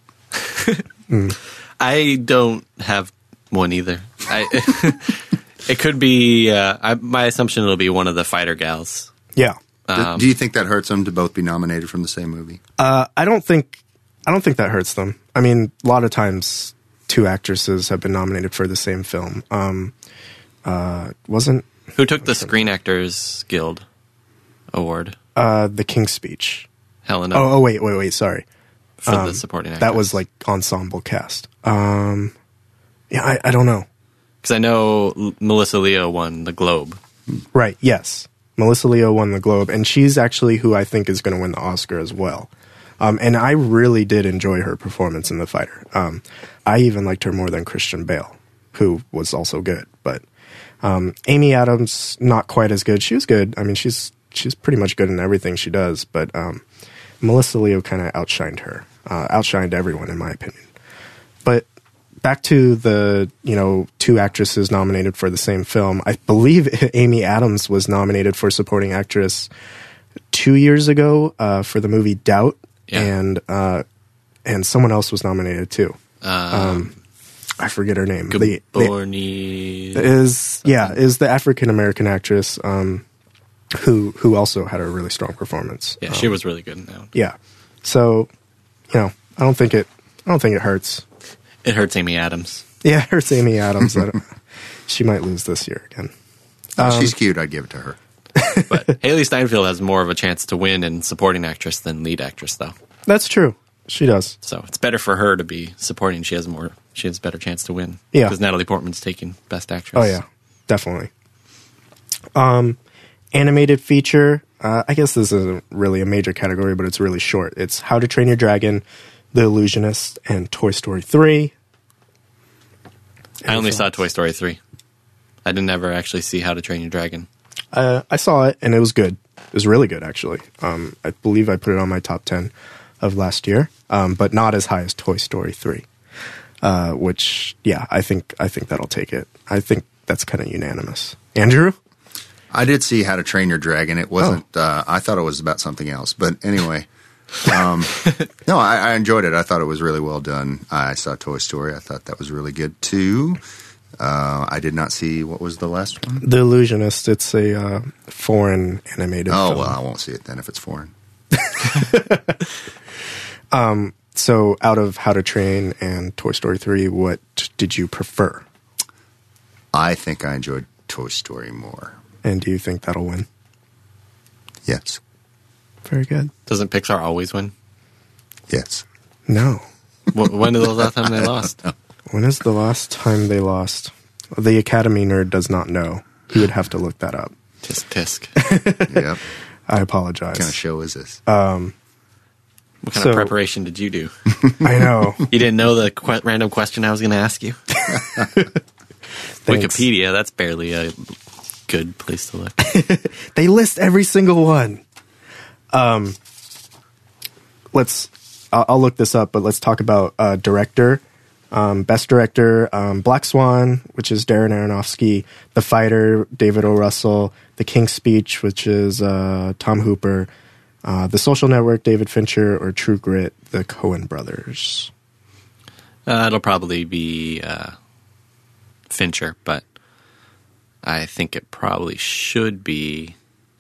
I don't have one either. I, it could be, uh, I, my assumption it'll be one of the fighter gals. Yeah. Do- Um, Do you think that hurts them to both be nominated from the same movie? Uh, I don't think I don't think that hurts them. I mean, a lot of times two actresses have been nominated for the same film. Um, uh, wasn't Who took the Screen Actors Guild Award? uh, The King's Speech? Helena Oh, oh, wait, wait, wait. Sorry, for the supporting actress. that was like ensemble cast. Um, yeah, I, I don't know. Because I know L- Melissa Leo won the Globe. Right? Yes, Melissa Leo won the Globe, and she's actually who I think is going to win the Oscar as well. Um, and I really did enjoy her performance in The Fighter. Um, I even liked her more than Christian Bale, who was also good. But um, Amy Adams, not quite as good. She was good. I mean, she's she's pretty much good in everything she does. But um, Melissa Leo kind of outshined her, uh, outshined everyone, in my opinion. But back to the, you know, two actresses nominated for the same film. I believe Amy Adams was nominated for supporting actress two years ago uh, for the movie Doubt. Yeah. And uh, and someone else was nominated too. Um, I forget her name. The- the- Gaborni. is yeah is the African American actress um, who who also had a really strong performance. yeah, Um, she was really good in that one. yeah. So, you know, I don't think it I don't think it hurts. It hurts Amy Adams. Yeah, it hurts Amy Adams. I don't- she might lose this year again. Oh, she's cute. I'd give it to her. But Haley Steinfeld has more of a chance to win in supporting actress than lead actress, though. That's true. She does. So it's better for her to be supporting. She has more. She has a better chance to win. Yeah. Because Natalie Portman's taking Best Actress. Oh yeah, definitely. Um, animated feature, uh, I guess this isn't really a major category, but it's really short. It's How to Train Your Dragon, The Illusionist, and Toy Story three. I only saw Toy Story three. I didn't ever actually see How to Train Your Dragon. Uh, I saw it, and it was good. It was really good, actually. Um, I believe I put it on my top ten of last year, um, but not as high as Toy Story three. Uh, which, yeah, I think I think that'll take it. I think that's kind of unanimous. Andrew? I did see How to Train Your Dragon. It wasn't. Oh. Uh, I thought it was about something else, but anyway. Um, no, I, I enjoyed it. I thought it was really well done. I saw Toy Story. I thought that was really good too. Uh, I did not see, what was the last one? The Illusionist. It's a uh, foreign animated Oh film. well, I won't see it then if it's foreign. um, so out of How to Train and Toy Story three, what did you prefer? I think I enjoyed Toy Story more. And do you think that'll win? Yes. Very good. Doesn't Pixar always win? Yes. No. Wh- When was the last time they lost? When is the last time they lost? The Academy nerd does not know. He would have to look that up. Tisk tisk. Yep. I apologize. What kind of show is this? Um, What kind So- of preparation did you do? I know. You didn't know the que- random question I was going to ask you? Thanks. Wikipedia, that's barely a good place to look. They list every single one. Um, let's. I'll, I'll look this up, but let's talk about uh, director. Um, best director: um, Black Swan, which is Darren Aronofsky; The Fighter, David O. Russell; The King's Speech, which is uh, Tom Hooper; uh, The Social Network, David Fincher; or True Grit, the Coen brothers. Uh, it'll probably be uh, Fincher, but I think it probably should be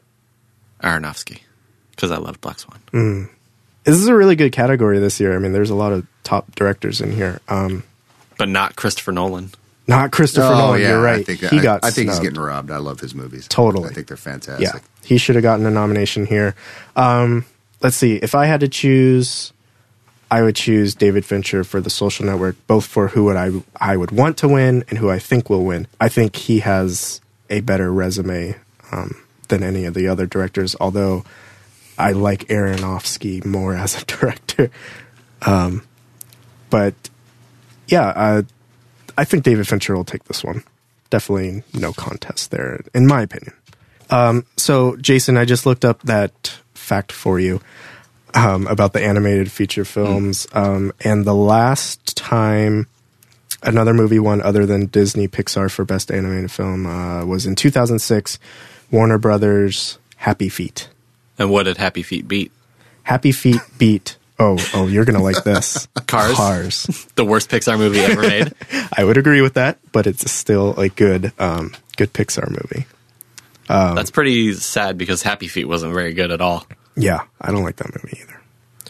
Aronofsky because I love Black Swan. Mm. This is a really good category this year. I mean, there's a lot of top directors in here. Um, But not Christopher Nolan. not Christopher oh, Nolan. yeah, You're right. I think, he I, got. I think he's snubbed. getting robbed. I love his movies. Totally. I think they're fantastic. Yeah, he should have gotten a nomination here. Um, let's see. If I had to choose, I would choose David Fincher for The Social Network, both for who would I I would want to win and who I think will win. I think he has a better resume um, than any of the other directors, although I like Aronofsky more as a director. Um, but yeah, uh, I think David Fincher will take this one. Definitely no contest there, in my opinion. Um, so, Jason, I just looked up that fact for you um, about the animated feature films. Mm. Um, and the last time another movie won other than Disney Pixar for Best Animated Film uh, was in two thousand six, Warner Brothers' Happy Feet. And what did Happy Feet beat? Happy Feet beat... Oh, oh, you're going to like this. Cars? Cars. The worst Pixar movie ever made. I would agree with that, but it's still a good um, good Pixar movie. Um, That's pretty sad because Happy Feet wasn't very good at all. Yeah, I don't like that movie either.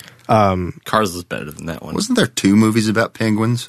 Um, Cars was better than that one. Wasn't there two movies about penguins?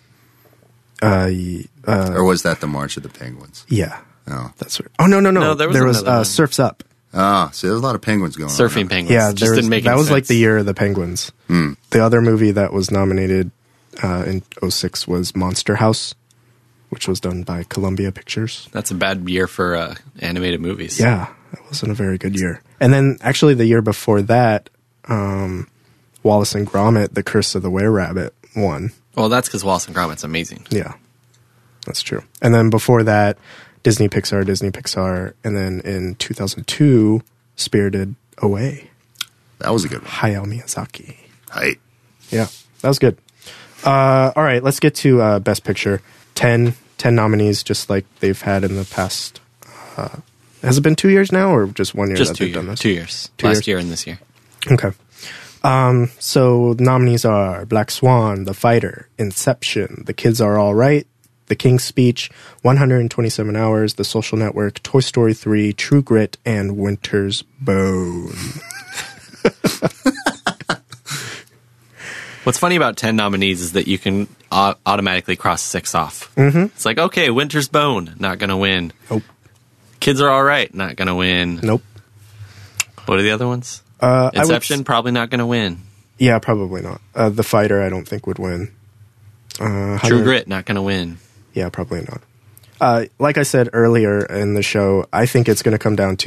Uh, uh, or was that The March of the Penguins? Yeah. Oh. That's right. Oh, no, no, no. No, there was there was another uh, one. Surf's Up. Ah, see, there's a lot of penguins going Surfing on. Penguins. Yeah, Just there was, didn't make that any was like sense. the year of the penguins. Mm. The other movie that was nominated uh, in oh six was Monster House, which was done by Columbia Pictures. That's a bad year for uh, animated movies. Yeah, that wasn't a very good year. And then actually the year before that, um, Wallace and Gromit, The Curse of the Were-Rabbit won. Well, that's because Wallace and Gromit's amazing. Yeah, that's true. And then before that, Disney Pixar, Disney Pixar, and then in two thousand two, Spirited Away. That was a good one. Hayao Miyazaki. Right. Yeah, that was good. Uh, all right, let's get to uh, Best Picture. Ten, ten nominees, just like they've had in the past. Uh, has it been two years now, or just one year Just that two they've done years. this? Two years. Two Last years. year and this year. Okay. Um, so the nominees are Black Swan, The Fighter, Inception, The Kids Are All Right, The King's Speech, one hundred twenty-seven hours, The Social Network, Toy Story three, True Grit, and Winter's Bone. What's funny about ten nominees is that you can au- automatically cross six off. Mm-hmm. It's like, okay, Winter's Bone, not going to win. Nope. Kids Are All Right, not going to win. Nope. What are the other ones? Uh, I would Inception, s- probably not going to win. Yeah, probably not. Uh, the Fighter, I don't think would win. Uh, True hundred- Grit, not going to win. Yeah, probably not. Uh, like I said earlier in the show, I think it's going to come down to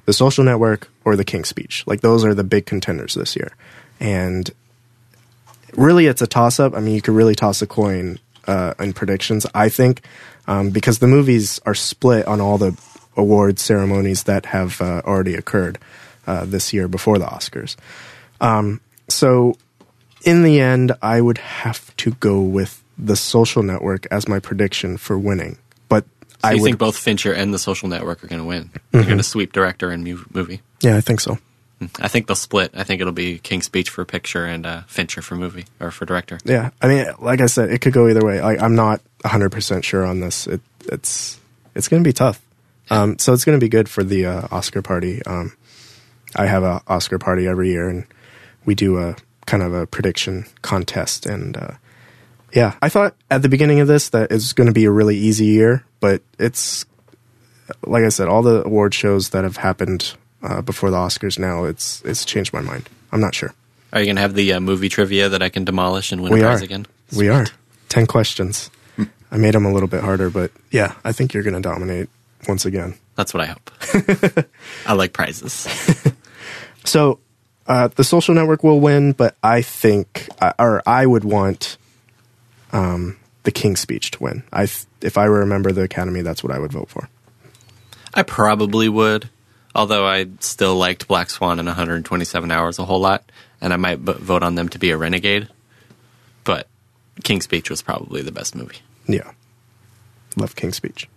The Social Network or The King's Speech. Like, those are the big contenders this year. And really, it's a toss-up. I mean, you could really toss a coin uh, in predictions, I think, um, because the movies are split on all the award ceremonies that have uh, already occurred uh, this year before the Oscars. Um, so, in the end, I would have to go with The Social Network as my prediction for winning. But So I you would, think both Fincher and The Social Network are going to win? They're Mm-hmm. going to sweep director and mu- movie. Yeah, I think so. I think they'll split. I think it'll be King's Speech for picture and uh, Fincher for movie or for director. Yeah, I mean, like I said, it could go either way. Like, I'm not one hundred percent sure on this. It, it's it's going to be tough. Um, so it's going to be good for the uh, Oscar party. Um, I have a Oscar party every year, and we do a kind of a prediction contest. And uh, yeah, I thought at the beginning of this that it's going to be a really easy year, but it's, like I said, all the award shows that have happened uh, before the Oscars now, it's it's changed my mind. I'm not sure. Are you going to have the uh, movie trivia that I can demolish and win We a prize are. again? We are. Ten questions. I made them a little bit harder, but yeah, I think you're going to dominate once again. That's what I hope. I like prizes. So, uh, The Social Network will win, but I think, uh, or I would want um, The King's Speech to win. I, th- if I remember the Academy, that's what I would vote for. I probably would, although I still liked Black Swan and one hundred twenty-seven hours a whole lot, and I might b- vote on them to be a renegade. But King's Speech was probably the best movie. Yeah. Love King's Speech.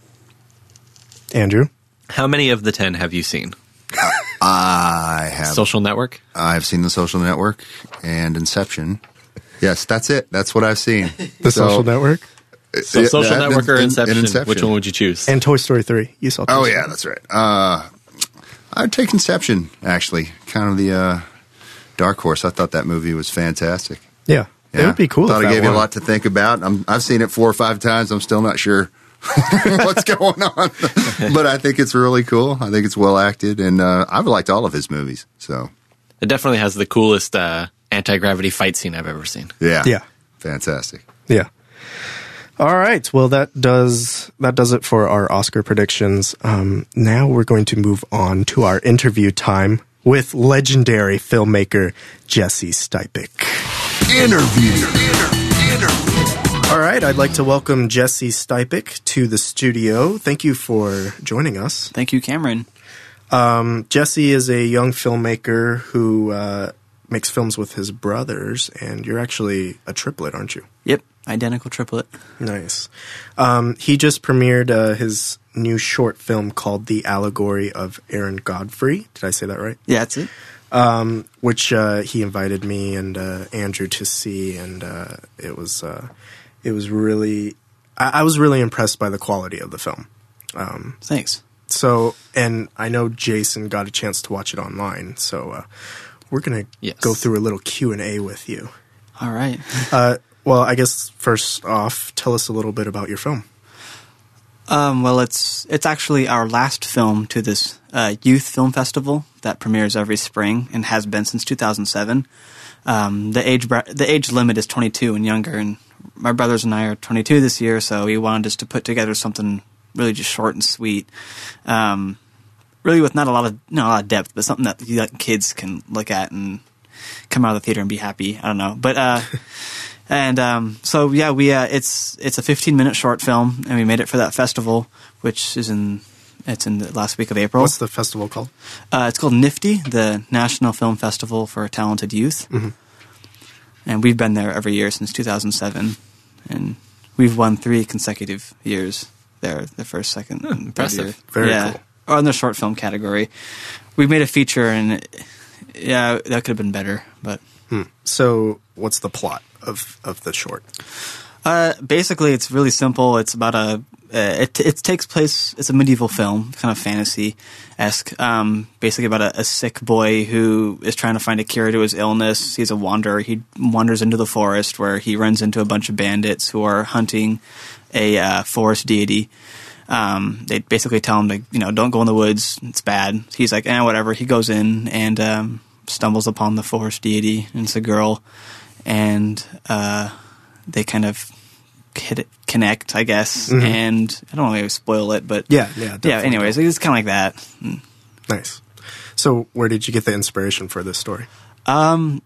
Andrew? How many of the ten have you seen? I have Social Network? I've seen The Social Network and Inception. Yes, that's it. That's what I've seen. The So- Social Network? So Yeah, Social that- Network or and- and Inception? Inception. Which one would you choose? And Toy Story three. You saw Toy Oh Story. yeah, that's right. Uh, I'd take Inception, actually. Kind of the uh, dark horse. I thought that movie was fantastic. Yeah. Yeah. It would be cool Thought if it that gave you a won. lot to think about. I'm, I've seen it four or five times. I'm still not sure what's going on, but I think it's really cool. I think it's well acted, and uh, I've liked all of his movies. So It definitely has the coolest uh, anti-gravity fight scene I've ever seen. yeah, Yeah. fantastic. Yeah. All right. Well, that does that does it for our Oscar predictions. Um, now we're going to move on to our interview time with legendary filmmaker Jesse Stipek. Interview. All right. I'd like to welcome Jesse Stipek to the studio. Thank you for joining us. Thank you, Cameron. Um, Jesse is a young filmmaker who uh, makes films with his brothers, and you're actually a triplet, aren't you? Yep, identical triplet. Nice. Um, he just premiered uh, his new short film called The Allegory of Aaron Godfrey. Did I say that right? Yeah, that's it. Um, which uh, he invited me and uh, Andrew to see, and uh, it was uh, it was really I-, I was really impressed by the quality of the film. Um, Thanks. so, and I know Jason got a chance to watch it online, so uh, we're gonna Yes. go through a little Q and A with you. All right. Uh, well, I guess first off, tell us a little bit about your film. Um, well, it's it's actually our last film to this uh, youth film festival that premieres every spring and has been since two thousand seven. Um, the age bra- the age limit is twenty-two and younger, and my brothers and I are twenty-two this year, so we wanted us to put together something really just short and sweet, um, really with not a lot of not a lot of depth, but something that you, like, kids can look at and come out of the theater and be happy. I don't know, but. Uh, And um, so yeah, we uh, it's it's a fifteen minute short film, and we made it for that festival, which is in it's in the last week of April. What's the festival called? Uh, it's called NIFTY, the National Film Festival for Talented Youth, Mm-hmm. and we've been there every year since two thousand seven, and we've won three consecutive years there, the first, second, and third impressive. year. Very yeah. cool. Or in the short film category. We made a feature, and yeah, that could have been better, but. Hmm. So, what's the plot of, of the short? Uh, basically, it's really simple. It's about a uh, it it takes place. It's a medieval film, kind of fantasy esque. Um, basically about a, a sick boy who is trying to find a cure to his illness. He's a wanderer. He wanders into the forest where he runs into a bunch of bandits who are hunting a uh, forest deity. Um, they basically tell him to, you know, don't go in the woods. It's bad. He's like, eh, whatever. He goes in and um, stumbles upon the forest deity. And it's a girl, and uh, they kind of hit connect, I guess. Mhm. And I don't want to spoil it, but Yeah, yeah, yeah. definitely. Anyways, it's kind of like that. And Nice. So where did you get the inspiration for this story? Um,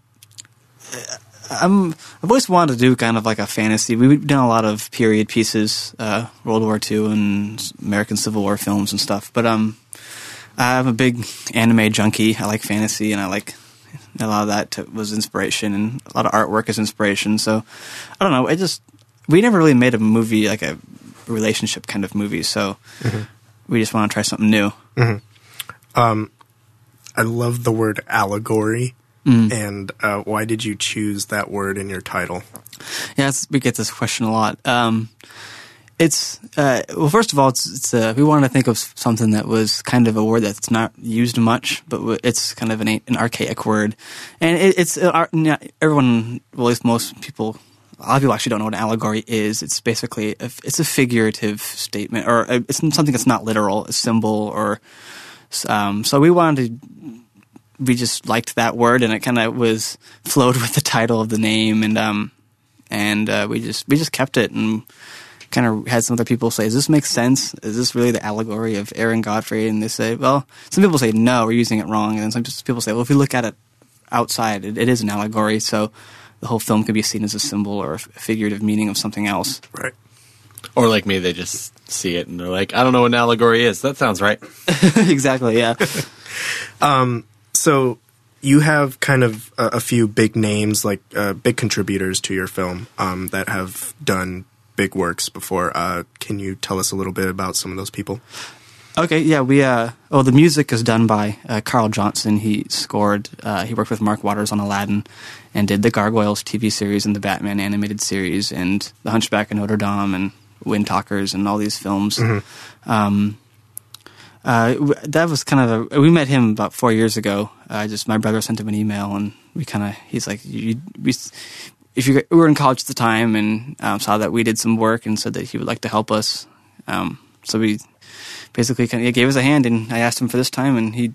I'm, I've always wanted to do kind of like a fantasy. We've done a lot of period pieces, uh, World War Two and American Civil War films and stuff. But um, I'm a big anime junkie. I like fantasy, and I like a lot of that t- was inspiration, and a lot of artwork is inspiration. So I don't know. I just we never really made a movie like a relationship kind of movie. So mm-hmm. we just want to try something new. Mm-hmm. Um, I love the word allegory. Mm. And uh, why did you choose that word in your title? Yeah, it's, we get this question a lot. Um, it's uh, well, first of all, it's, it's uh, we wanted to think of something that was kind of a word that's not used much, but it's kind of an, an archaic word, and it, it's uh, everyone, well, at least most people, a lot of people actually don't know what an allegory is. It's basically a, it's a figurative statement, or a, it's something that's not literal, a symbol, or um, so we wanted to. We just liked that word, and it kind of was flowed with the title of the name, and um, and uh, we just we just kept it, and kind of had some other people say, "Does this make sense? Is this really the allegory of Aaron Godfrey?" And they say, "Well," some people say, "No, we're using it wrong," and then some people say, "Well, if we look at it outside, it, it is an allegory, so the whole film could be seen as a symbol or a figurative meaning of something else." Right. Or like me, they just see it and they're like, "I don't know what an allegory is." That sounds right. Exactly. Yeah. um. So you have kind of a, a few big names, like uh, big contributors to your film um, that have done big works before. Uh, can you tell us a little bit about some of those people? Okay, yeah, we. Uh, oh, the music is done by uh, Carl Johnson. He scored. Uh, he worked with Mark Waters on Aladdin, and did the Gargoyles T V series and the Batman animated series, and The Hunchback of Notre Dame, and Wind Talkers, and all these films. Mm-hmm. Um, Uh, that was kind of a, we met him about four years ago. Uh, just my brother sent him an email, and we kind of, he's like, you, we, if you, we were in college at the time, and um, saw that we did some work, and said that he would like to help us. Um, so we basically kind of gave us a hand, and I asked him for this time, and he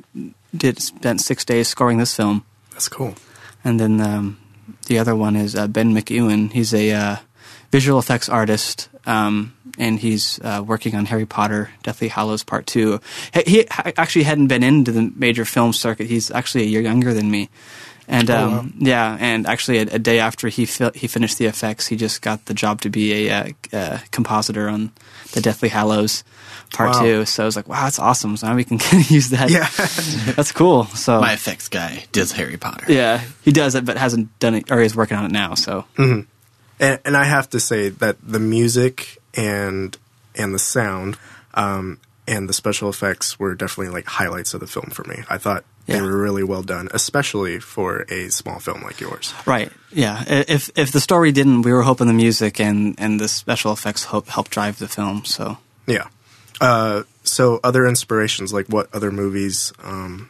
did spent six days scoring this film. That's cool. And then um, the other one is uh, Ben McEwen. He's a uh, visual effects artist. Um, and he's uh, working on Harry Potter, Deathly Hallows Part two. He, he actually hadn't been into the major film circuit. He's actually a year younger than me. And um, oh, wow. yeah, and actually a, a day after he fi- he finished the effects, he just got the job to be a, uh, uh, compositor on the Deathly Hallows Part wow. two. So I was like, wow, that's awesome. So now we can use that. Yeah. That's cool. So my effects guy does Harry Potter. Yeah, he does it, but hasn't done it, or he's working on it now. So. Mm-hmm. And, and I have to say that the music and and the sound um, and the special effects were definitely like highlights of the film for me. I thought yeah. they were really well done, especially for a small film like yours. Right. Yeah. If if the story didn't, we were hoping the music and, and the special effects help help drive the film. So yeah. Uh, so other inspirations, like what other movies um,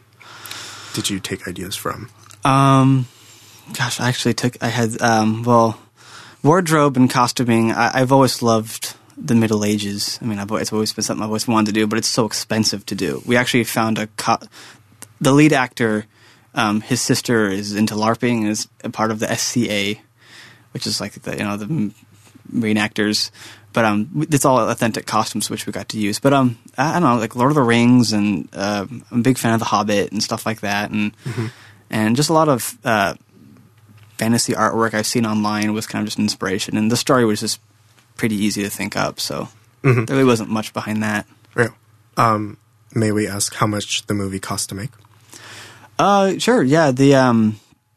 did you take ideas from? Um, gosh, I actually took. I had um, well. Wardrobe and costuming, I, I've always loved the Middle Ages. I mean, I've, it's always been something I've always wanted to do, but it's so expensive to do. We actually found a co- the lead actor, um, his sister is into LARPing and is a part of the S C A, which is like the you know the Marine actors. But um, it's all authentic costumes which we got to use. But um, I don't know, like Lord of the Rings, and uh, I'm a big fan of The Hobbit and stuff like that, and mm-hmm. and just a lot of. Uh, fantasy artwork I've seen online was kind of just an inspiration, and the story was just pretty easy to think up, so mm-hmm. there really wasn't much behind that. Yeah. Um, may we ask how much the movie cost to make? Uh, sure, yeah. The um,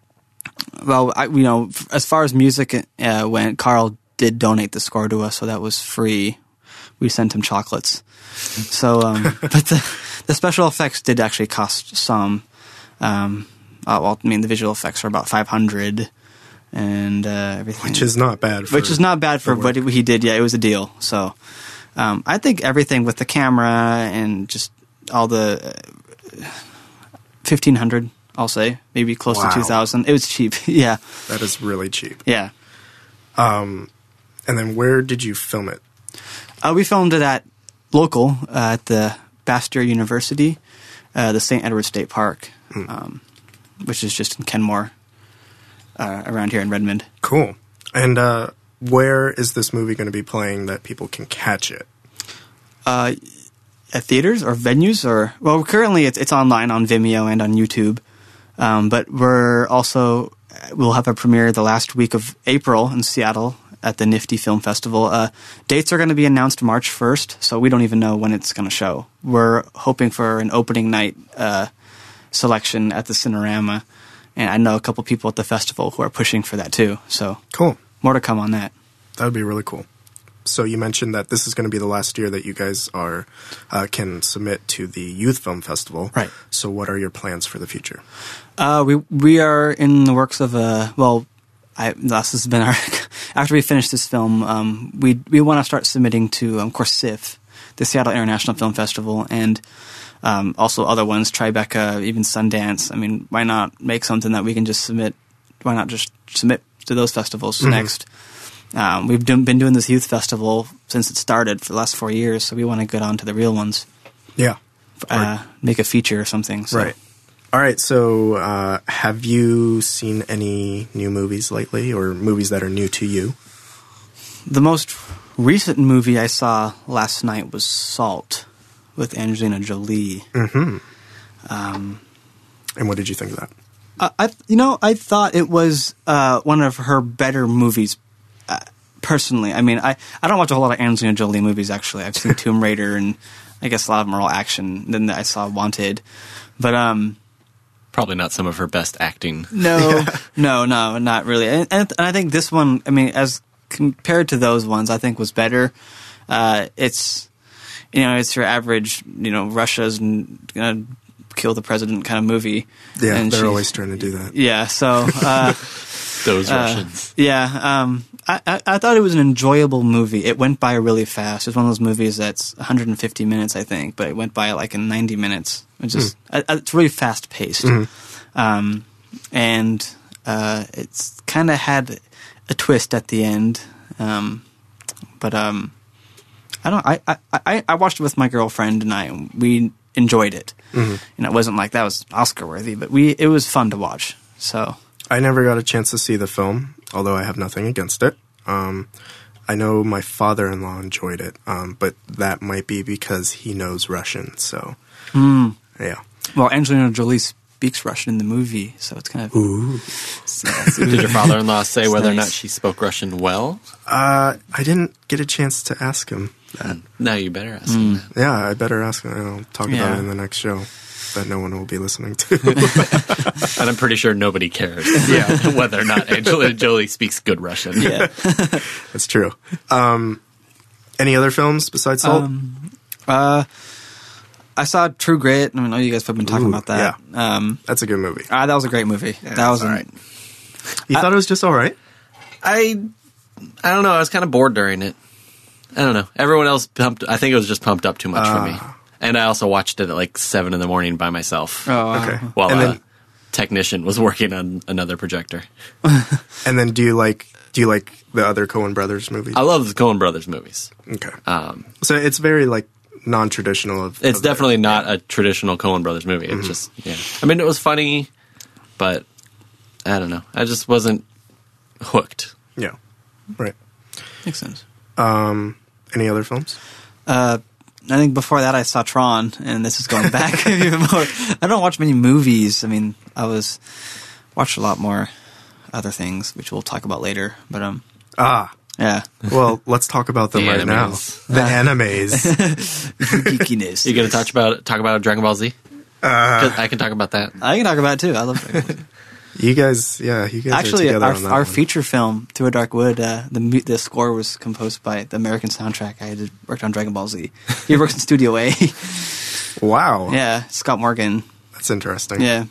well, I, you know, as far as music uh, went, Carl did donate the score to us, so that was free. We sent him chocolates. So, um, but the, the special effects did actually cost some. Um, Uh, well, I mean, the visual effects are about five hundred, and uh, everything, which is not bad. For which is not bad for what he did. Yeah, it was a deal. So, um, I think everything with the camera and just all the uh, fifteen hundred, I'll say, maybe close wow. to two thousand. It was cheap. Yeah, that is really cheap. Yeah. Um, and then where did you film it? Uh, we filmed it at local uh, at the Bastyr University, uh, the Saint Edward State Park. Hmm. Um, which is just in Kenmore, uh, around here in Redmond. Cool. And uh, where is this movie going to be playing that people can catch it? Uh, at theaters or venues, or well, currently it's it's online on Vimeo and on YouTube. Um, but we're also we'll have a premiere the last week of April in Seattle at the Nifty Film Festival. Uh, dates are going to be announced March first, so we don't even know when it's going to show. We're hoping for an opening night uh, selection at the Cinerama, and I know a couple people at the festival who are pushing for that too. So Cool. more to come on that. That would be really cool. So you mentioned that this is going to be the last year that you guys are uh, can submit to the Youth Film Festival. Right. So what are your plans for the future? Uh, we we are in the works of a well. I this has been our after we finish this film. Um, we we want to start submitting to um, of course S I F, the Seattle International Film Festival, and um, also other ones, Tribeca, even Sundance. I mean, why not make something that we can just submit? Why not just submit to those festivals mm-hmm. next? Um, we've done, been doing this youth festival since it started for the last four years, so we want to get on to the real ones. Yeah. Uh, make a feature or something. So. Right. All right. So uh, have you seen any new movies lately, or movies that are new to you? The most recent movie I saw last night was Salt with Angelina Jolie. Mm-hmm. Um, and what did you think of that? I, I you know, I thought it was uh, one of her better movies. Uh, personally, I mean, I, I don't watch a whole lot of Angelina Jolie movies, actually. I've seen Tomb Raider, and I guess a lot of them are all action. Then I saw Wanted. But, um... probably not some of her best acting. No, no, no, not really. And, and, and I think this one, I mean, as compared to those ones, I think was better. Uh, it's, you know, it's your average, you know, Russia's gonna kill the president kind of movie. Yeah, and they're she, always trying to do that. Yeah, so... Uh, Those uh, Russians. Yeah, um, I, I, I thought it was an enjoyable movie. It went by really fast. It's one of those movies that's one hundred fifty minutes, I think, but it went by like in ninety minutes. It's just mm. uh, it's really fast paced, mm-hmm. um, and uh, it's kind of had a twist at the end. Um, but um, I don't. I, I, I, I watched it with my girlfriend, and I we enjoyed it. Mm-hmm. And it wasn't like that was Oscar worthy, but we it was fun to watch. So. I never got a chance to see the film, although I have nothing against it. Um, I know my father-in-law enjoyed it, um, but that might be because he knows Russian, so, mm. yeah. Well, Angelina Jolie speaks Russian in the movie, so it's kind of... Ooh. Did your father-in-law say it's whether nice. or not she spoke Russian well? Uh, I didn't get a chance to ask him that. Now you better ask mm. him that. Yeah, I better ask him. I'll talk Yeah. about it in the next show that no one will be listening to. And I'm pretty sure nobody cares Yeah. whether or not Angelina Jolie speaks good Russian. Yeah. That's true. Um, any other films besides Salt? Um, uh, I saw True Grit. I know you guys have been talking Ooh, about that. Yeah. Um, That's a good movie. uh, that was a great movie. Yeah, that was all an, right. You I, thought it was just all right? I, I don't know. I was kind of bored during it. I don't know. Everyone else pumped. I think it was just pumped up too much uh, for me. And I also watched it at like seven in the morning by myself. Oh, okay. While and a then, technician was working on another projector. And then, do you like do you like the other Coen Brothers movies? I love the Coen Brothers movies. Okay. Um, so it's very like non-traditional. Of, it's of definitely the, not yeah. a traditional Coen Brothers movie. It's mm-hmm. just yeah. I mean, it was funny, but I don't know. I just wasn't hooked. Yeah. Right. makes sense. Um, any other films? Uh, I think before that I saw Tron, and this is going back even more. I don't watch many movies. I mean, I was watched a lot more other things, which we'll talk about later. But um, ah, yeah. Well, let's talk about them The right animes. now. The animes. Geekiness. You going to touch about talk about Dragon Ball Z? Uh, I can talk about that. I can talk about it too. I love Dragon Ball Z. You guys, yeah, you guys Actually, are together our, on that our one. feature film, Through a Dark Wood, uh, the mu- the score was composed by the American soundtrack. I had worked on Dragon Ball Z. He works in Studio A. Wow. Yeah, Scott Morgan. That's interesting. Yeah.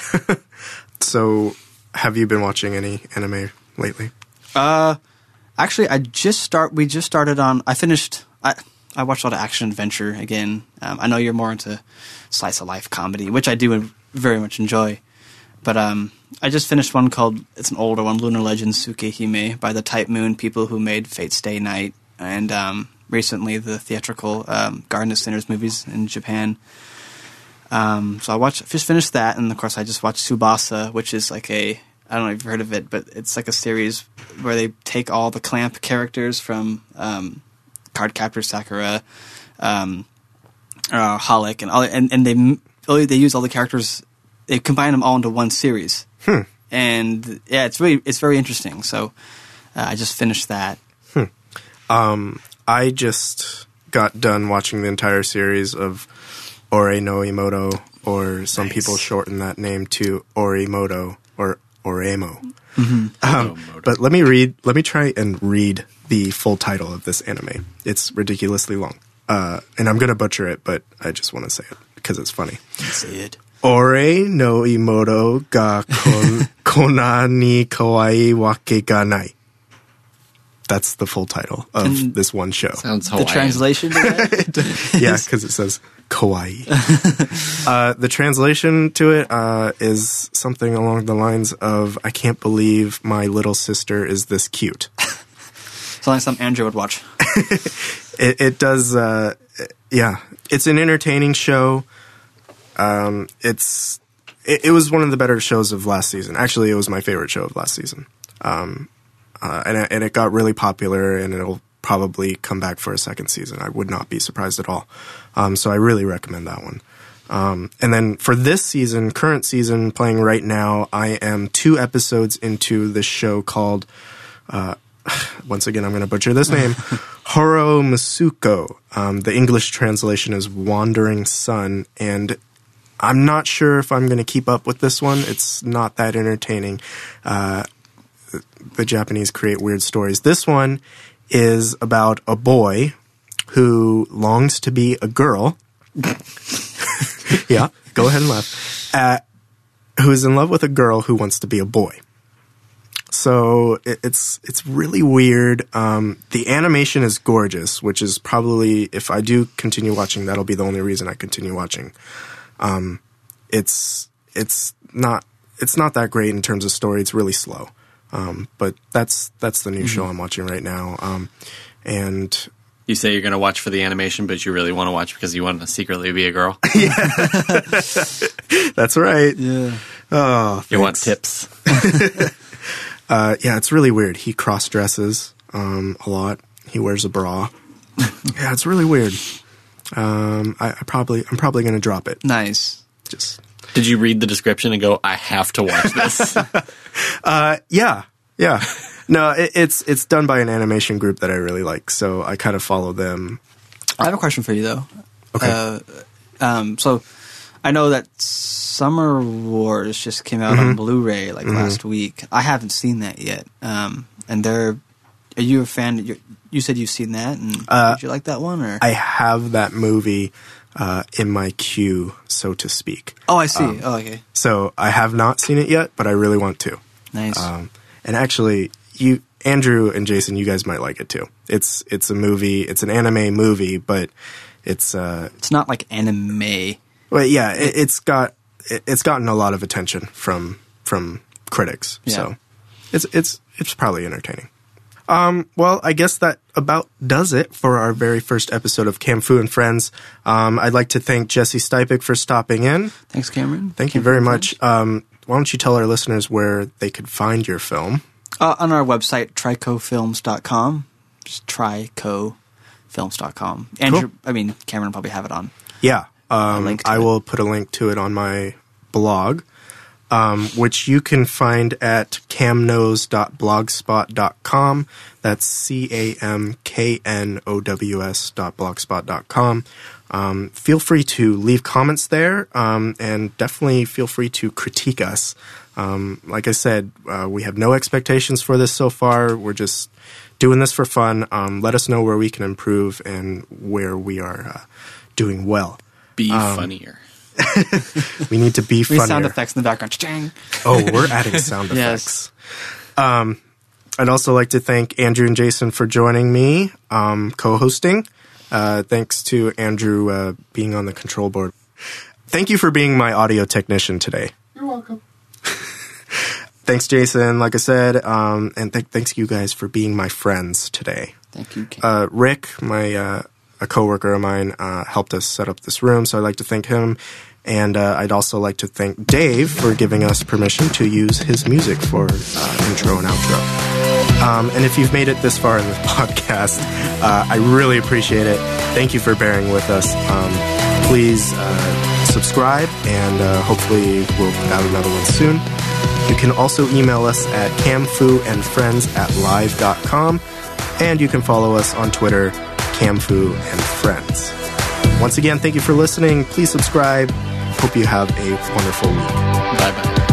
So, have you been watching any anime lately? Uh, actually, I just start. We just started on. I finished. I I watched a lot of action adventure again. Um, I know you're more into slice of life comedy, which I do very much enjoy. But um, I just finished one called. It's an older one, Lunar Legends Tsukehime, by the Type Moon people who made Fate's Stay Night, and um, recently the theatrical um, Garden of Sinners movies in Japan. Um, so I watched, just finished that, and of course I just watched Tsubasa, which is like a, I don't know if you've heard of it, but it's like a series where they take all the Clamp characters from um, Cardcaptor Sakura, um, uh, Holic, and all, and and they oh, they use all the characters. They combine them all into one series, Hmm. and yeah, it's really it's very interesting. So uh, I just finished that. Um, I just got done watching the entire series of Ore no Imoto, or some Nice. people shorten that name to Orimoto or Oremo. Mm-hmm. Um, but let me read. Let me try and read the full title of this anime. It's ridiculously long, uh, and I'm gonna butcher it, but I just want to say it because it's funny. Say it. Ore no Imoto ga kon, kona ni kawaii wake ga nai. That's the full title of And this one show. Sounds The Hawaiian. translation to that? Yeah, because it says kawaii. uh, the translation to it uh, is something along the lines of, I can't believe my little sister is this cute. It's like something Andrew would watch. It, it does, uh, yeah. It's an entertaining show. Um, it's it, it was one of the better shows of last season. Actually, it was my favorite show of last season. Um, uh, and, it- and it got really popular, and it'll probably come back for a second season. I would not be surprised at all. Um, so I really recommend that one. Um, and then for this season, current season, playing right now, I am two episodes into this show called, uh, once again, I'm going to butcher this name, Horo Musuko. Um, the English translation is Wandering Sun, and I'm not sure if I'm going to keep up with this one. It's not that entertaining. Uh, the Japanese create weird stories. This one is about a boy who longs to be a girl. Yeah, go ahead and laugh. Uh, who is in love with a girl who wants to be a boy. So it, it's it's really weird. Um, the animation is gorgeous, which is probably, if I do continue watching, that'll be the only reason I continue watching. Um, it's it's not it's not that great in terms of story. It's really slow. Um, but that's that's the new Mm-hmm. show show I'm watching right now. Um, and You say you're going to watch for the animation, but you really want to watch because you want to secretly be a girl. that's right. Yeah. Oh, You want thanks. tips. Uh, yeah, it's really weird. He cross dresses um, a lot. He wears a bra. Yeah, it's really weird. Um, I, I probably I'm probably going to drop it. Nice. Just Did you read the description and go, I have to watch this? uh, yeah, yeah. No, it, it's it's done by an animation group that I really like, so I kind of follow them. I have a question for you, though. Okay. Uh, um, so I know that Summer Wars just came out on Blu-ray like last week. I haven't seen that yet. Um, and they're, are you a fan? You, you said you've seen that, and Uh, did you like that one? Or I have that movie uh, in my queue, so to speak. oh, I see. um, oh, okay, So I have not seen it yet, but I really want to. nice. Um, and actually, you, Andrew and Jason, you guys might like it too. It's it's a movie. It's an anime movie, but it's uh, it's not like anime. well, yeah, it, it's got it, it's gotten a lot of attention from from critics. Yeah. So it's it's it's probably entertaining. Um, well, I guess that about does it for our very first episode of Camfu and Friends. Um, I'd like to thank Jesse Stipik for stopping in. Thanks, Cameron. Thank you very much. Um, why don't you tell our listeners where they could find your film? Uh, on our website, trico films dot com. Just trico films dot com. Andrew, I mean, Cameron will probably have it on. Yeah, um, link to I it. will put a link to it on my blog, um, which you can find at camknows dot blogspot dot com. That's C A M K N O W S dot blogspot dot com. Um, feel free to leave comments there, um, and definitely feel free to critique us. Um, like I said, uh, we have no expectations for this so far. We're just doing this for fun. Um, let us know where we can improve and where we are uh, doing well. Be funnier. We need to be We funnier. need sound effects in the background. Cha-ching. Oh, we're adding sound effects. Um, I'd also like to thank Andrew and Jason for joining me, um, co-hosting. Uh, thanks to Andrew uh, being on the control board. Thank you for being my audio technician today. You're welcome. Thanks, Jason, like I said, um, and th- thanks you guys for being my friends today. Thank you, Cam. Uh, Rick, my uh, a coworker of mine, uh, helped us set up this room, so I'd like to thank him. And uh, I'd also like to thank Dave for giving us permission to use his music for uh, intro and outro. Um, and if you've made it this far in the podcast, uh, I really appreciate it. Thank you for bearing with us. Um, Please uh, subscribe, and uh, hopefully we'll put out another one soon. You can also email us at camfooandfriends at live dot com, and you can follow us on Twitter, camfoo and friends. Once again, thank you for listening. Please subscribe. Hope you have a wonderful week. Bye-bye.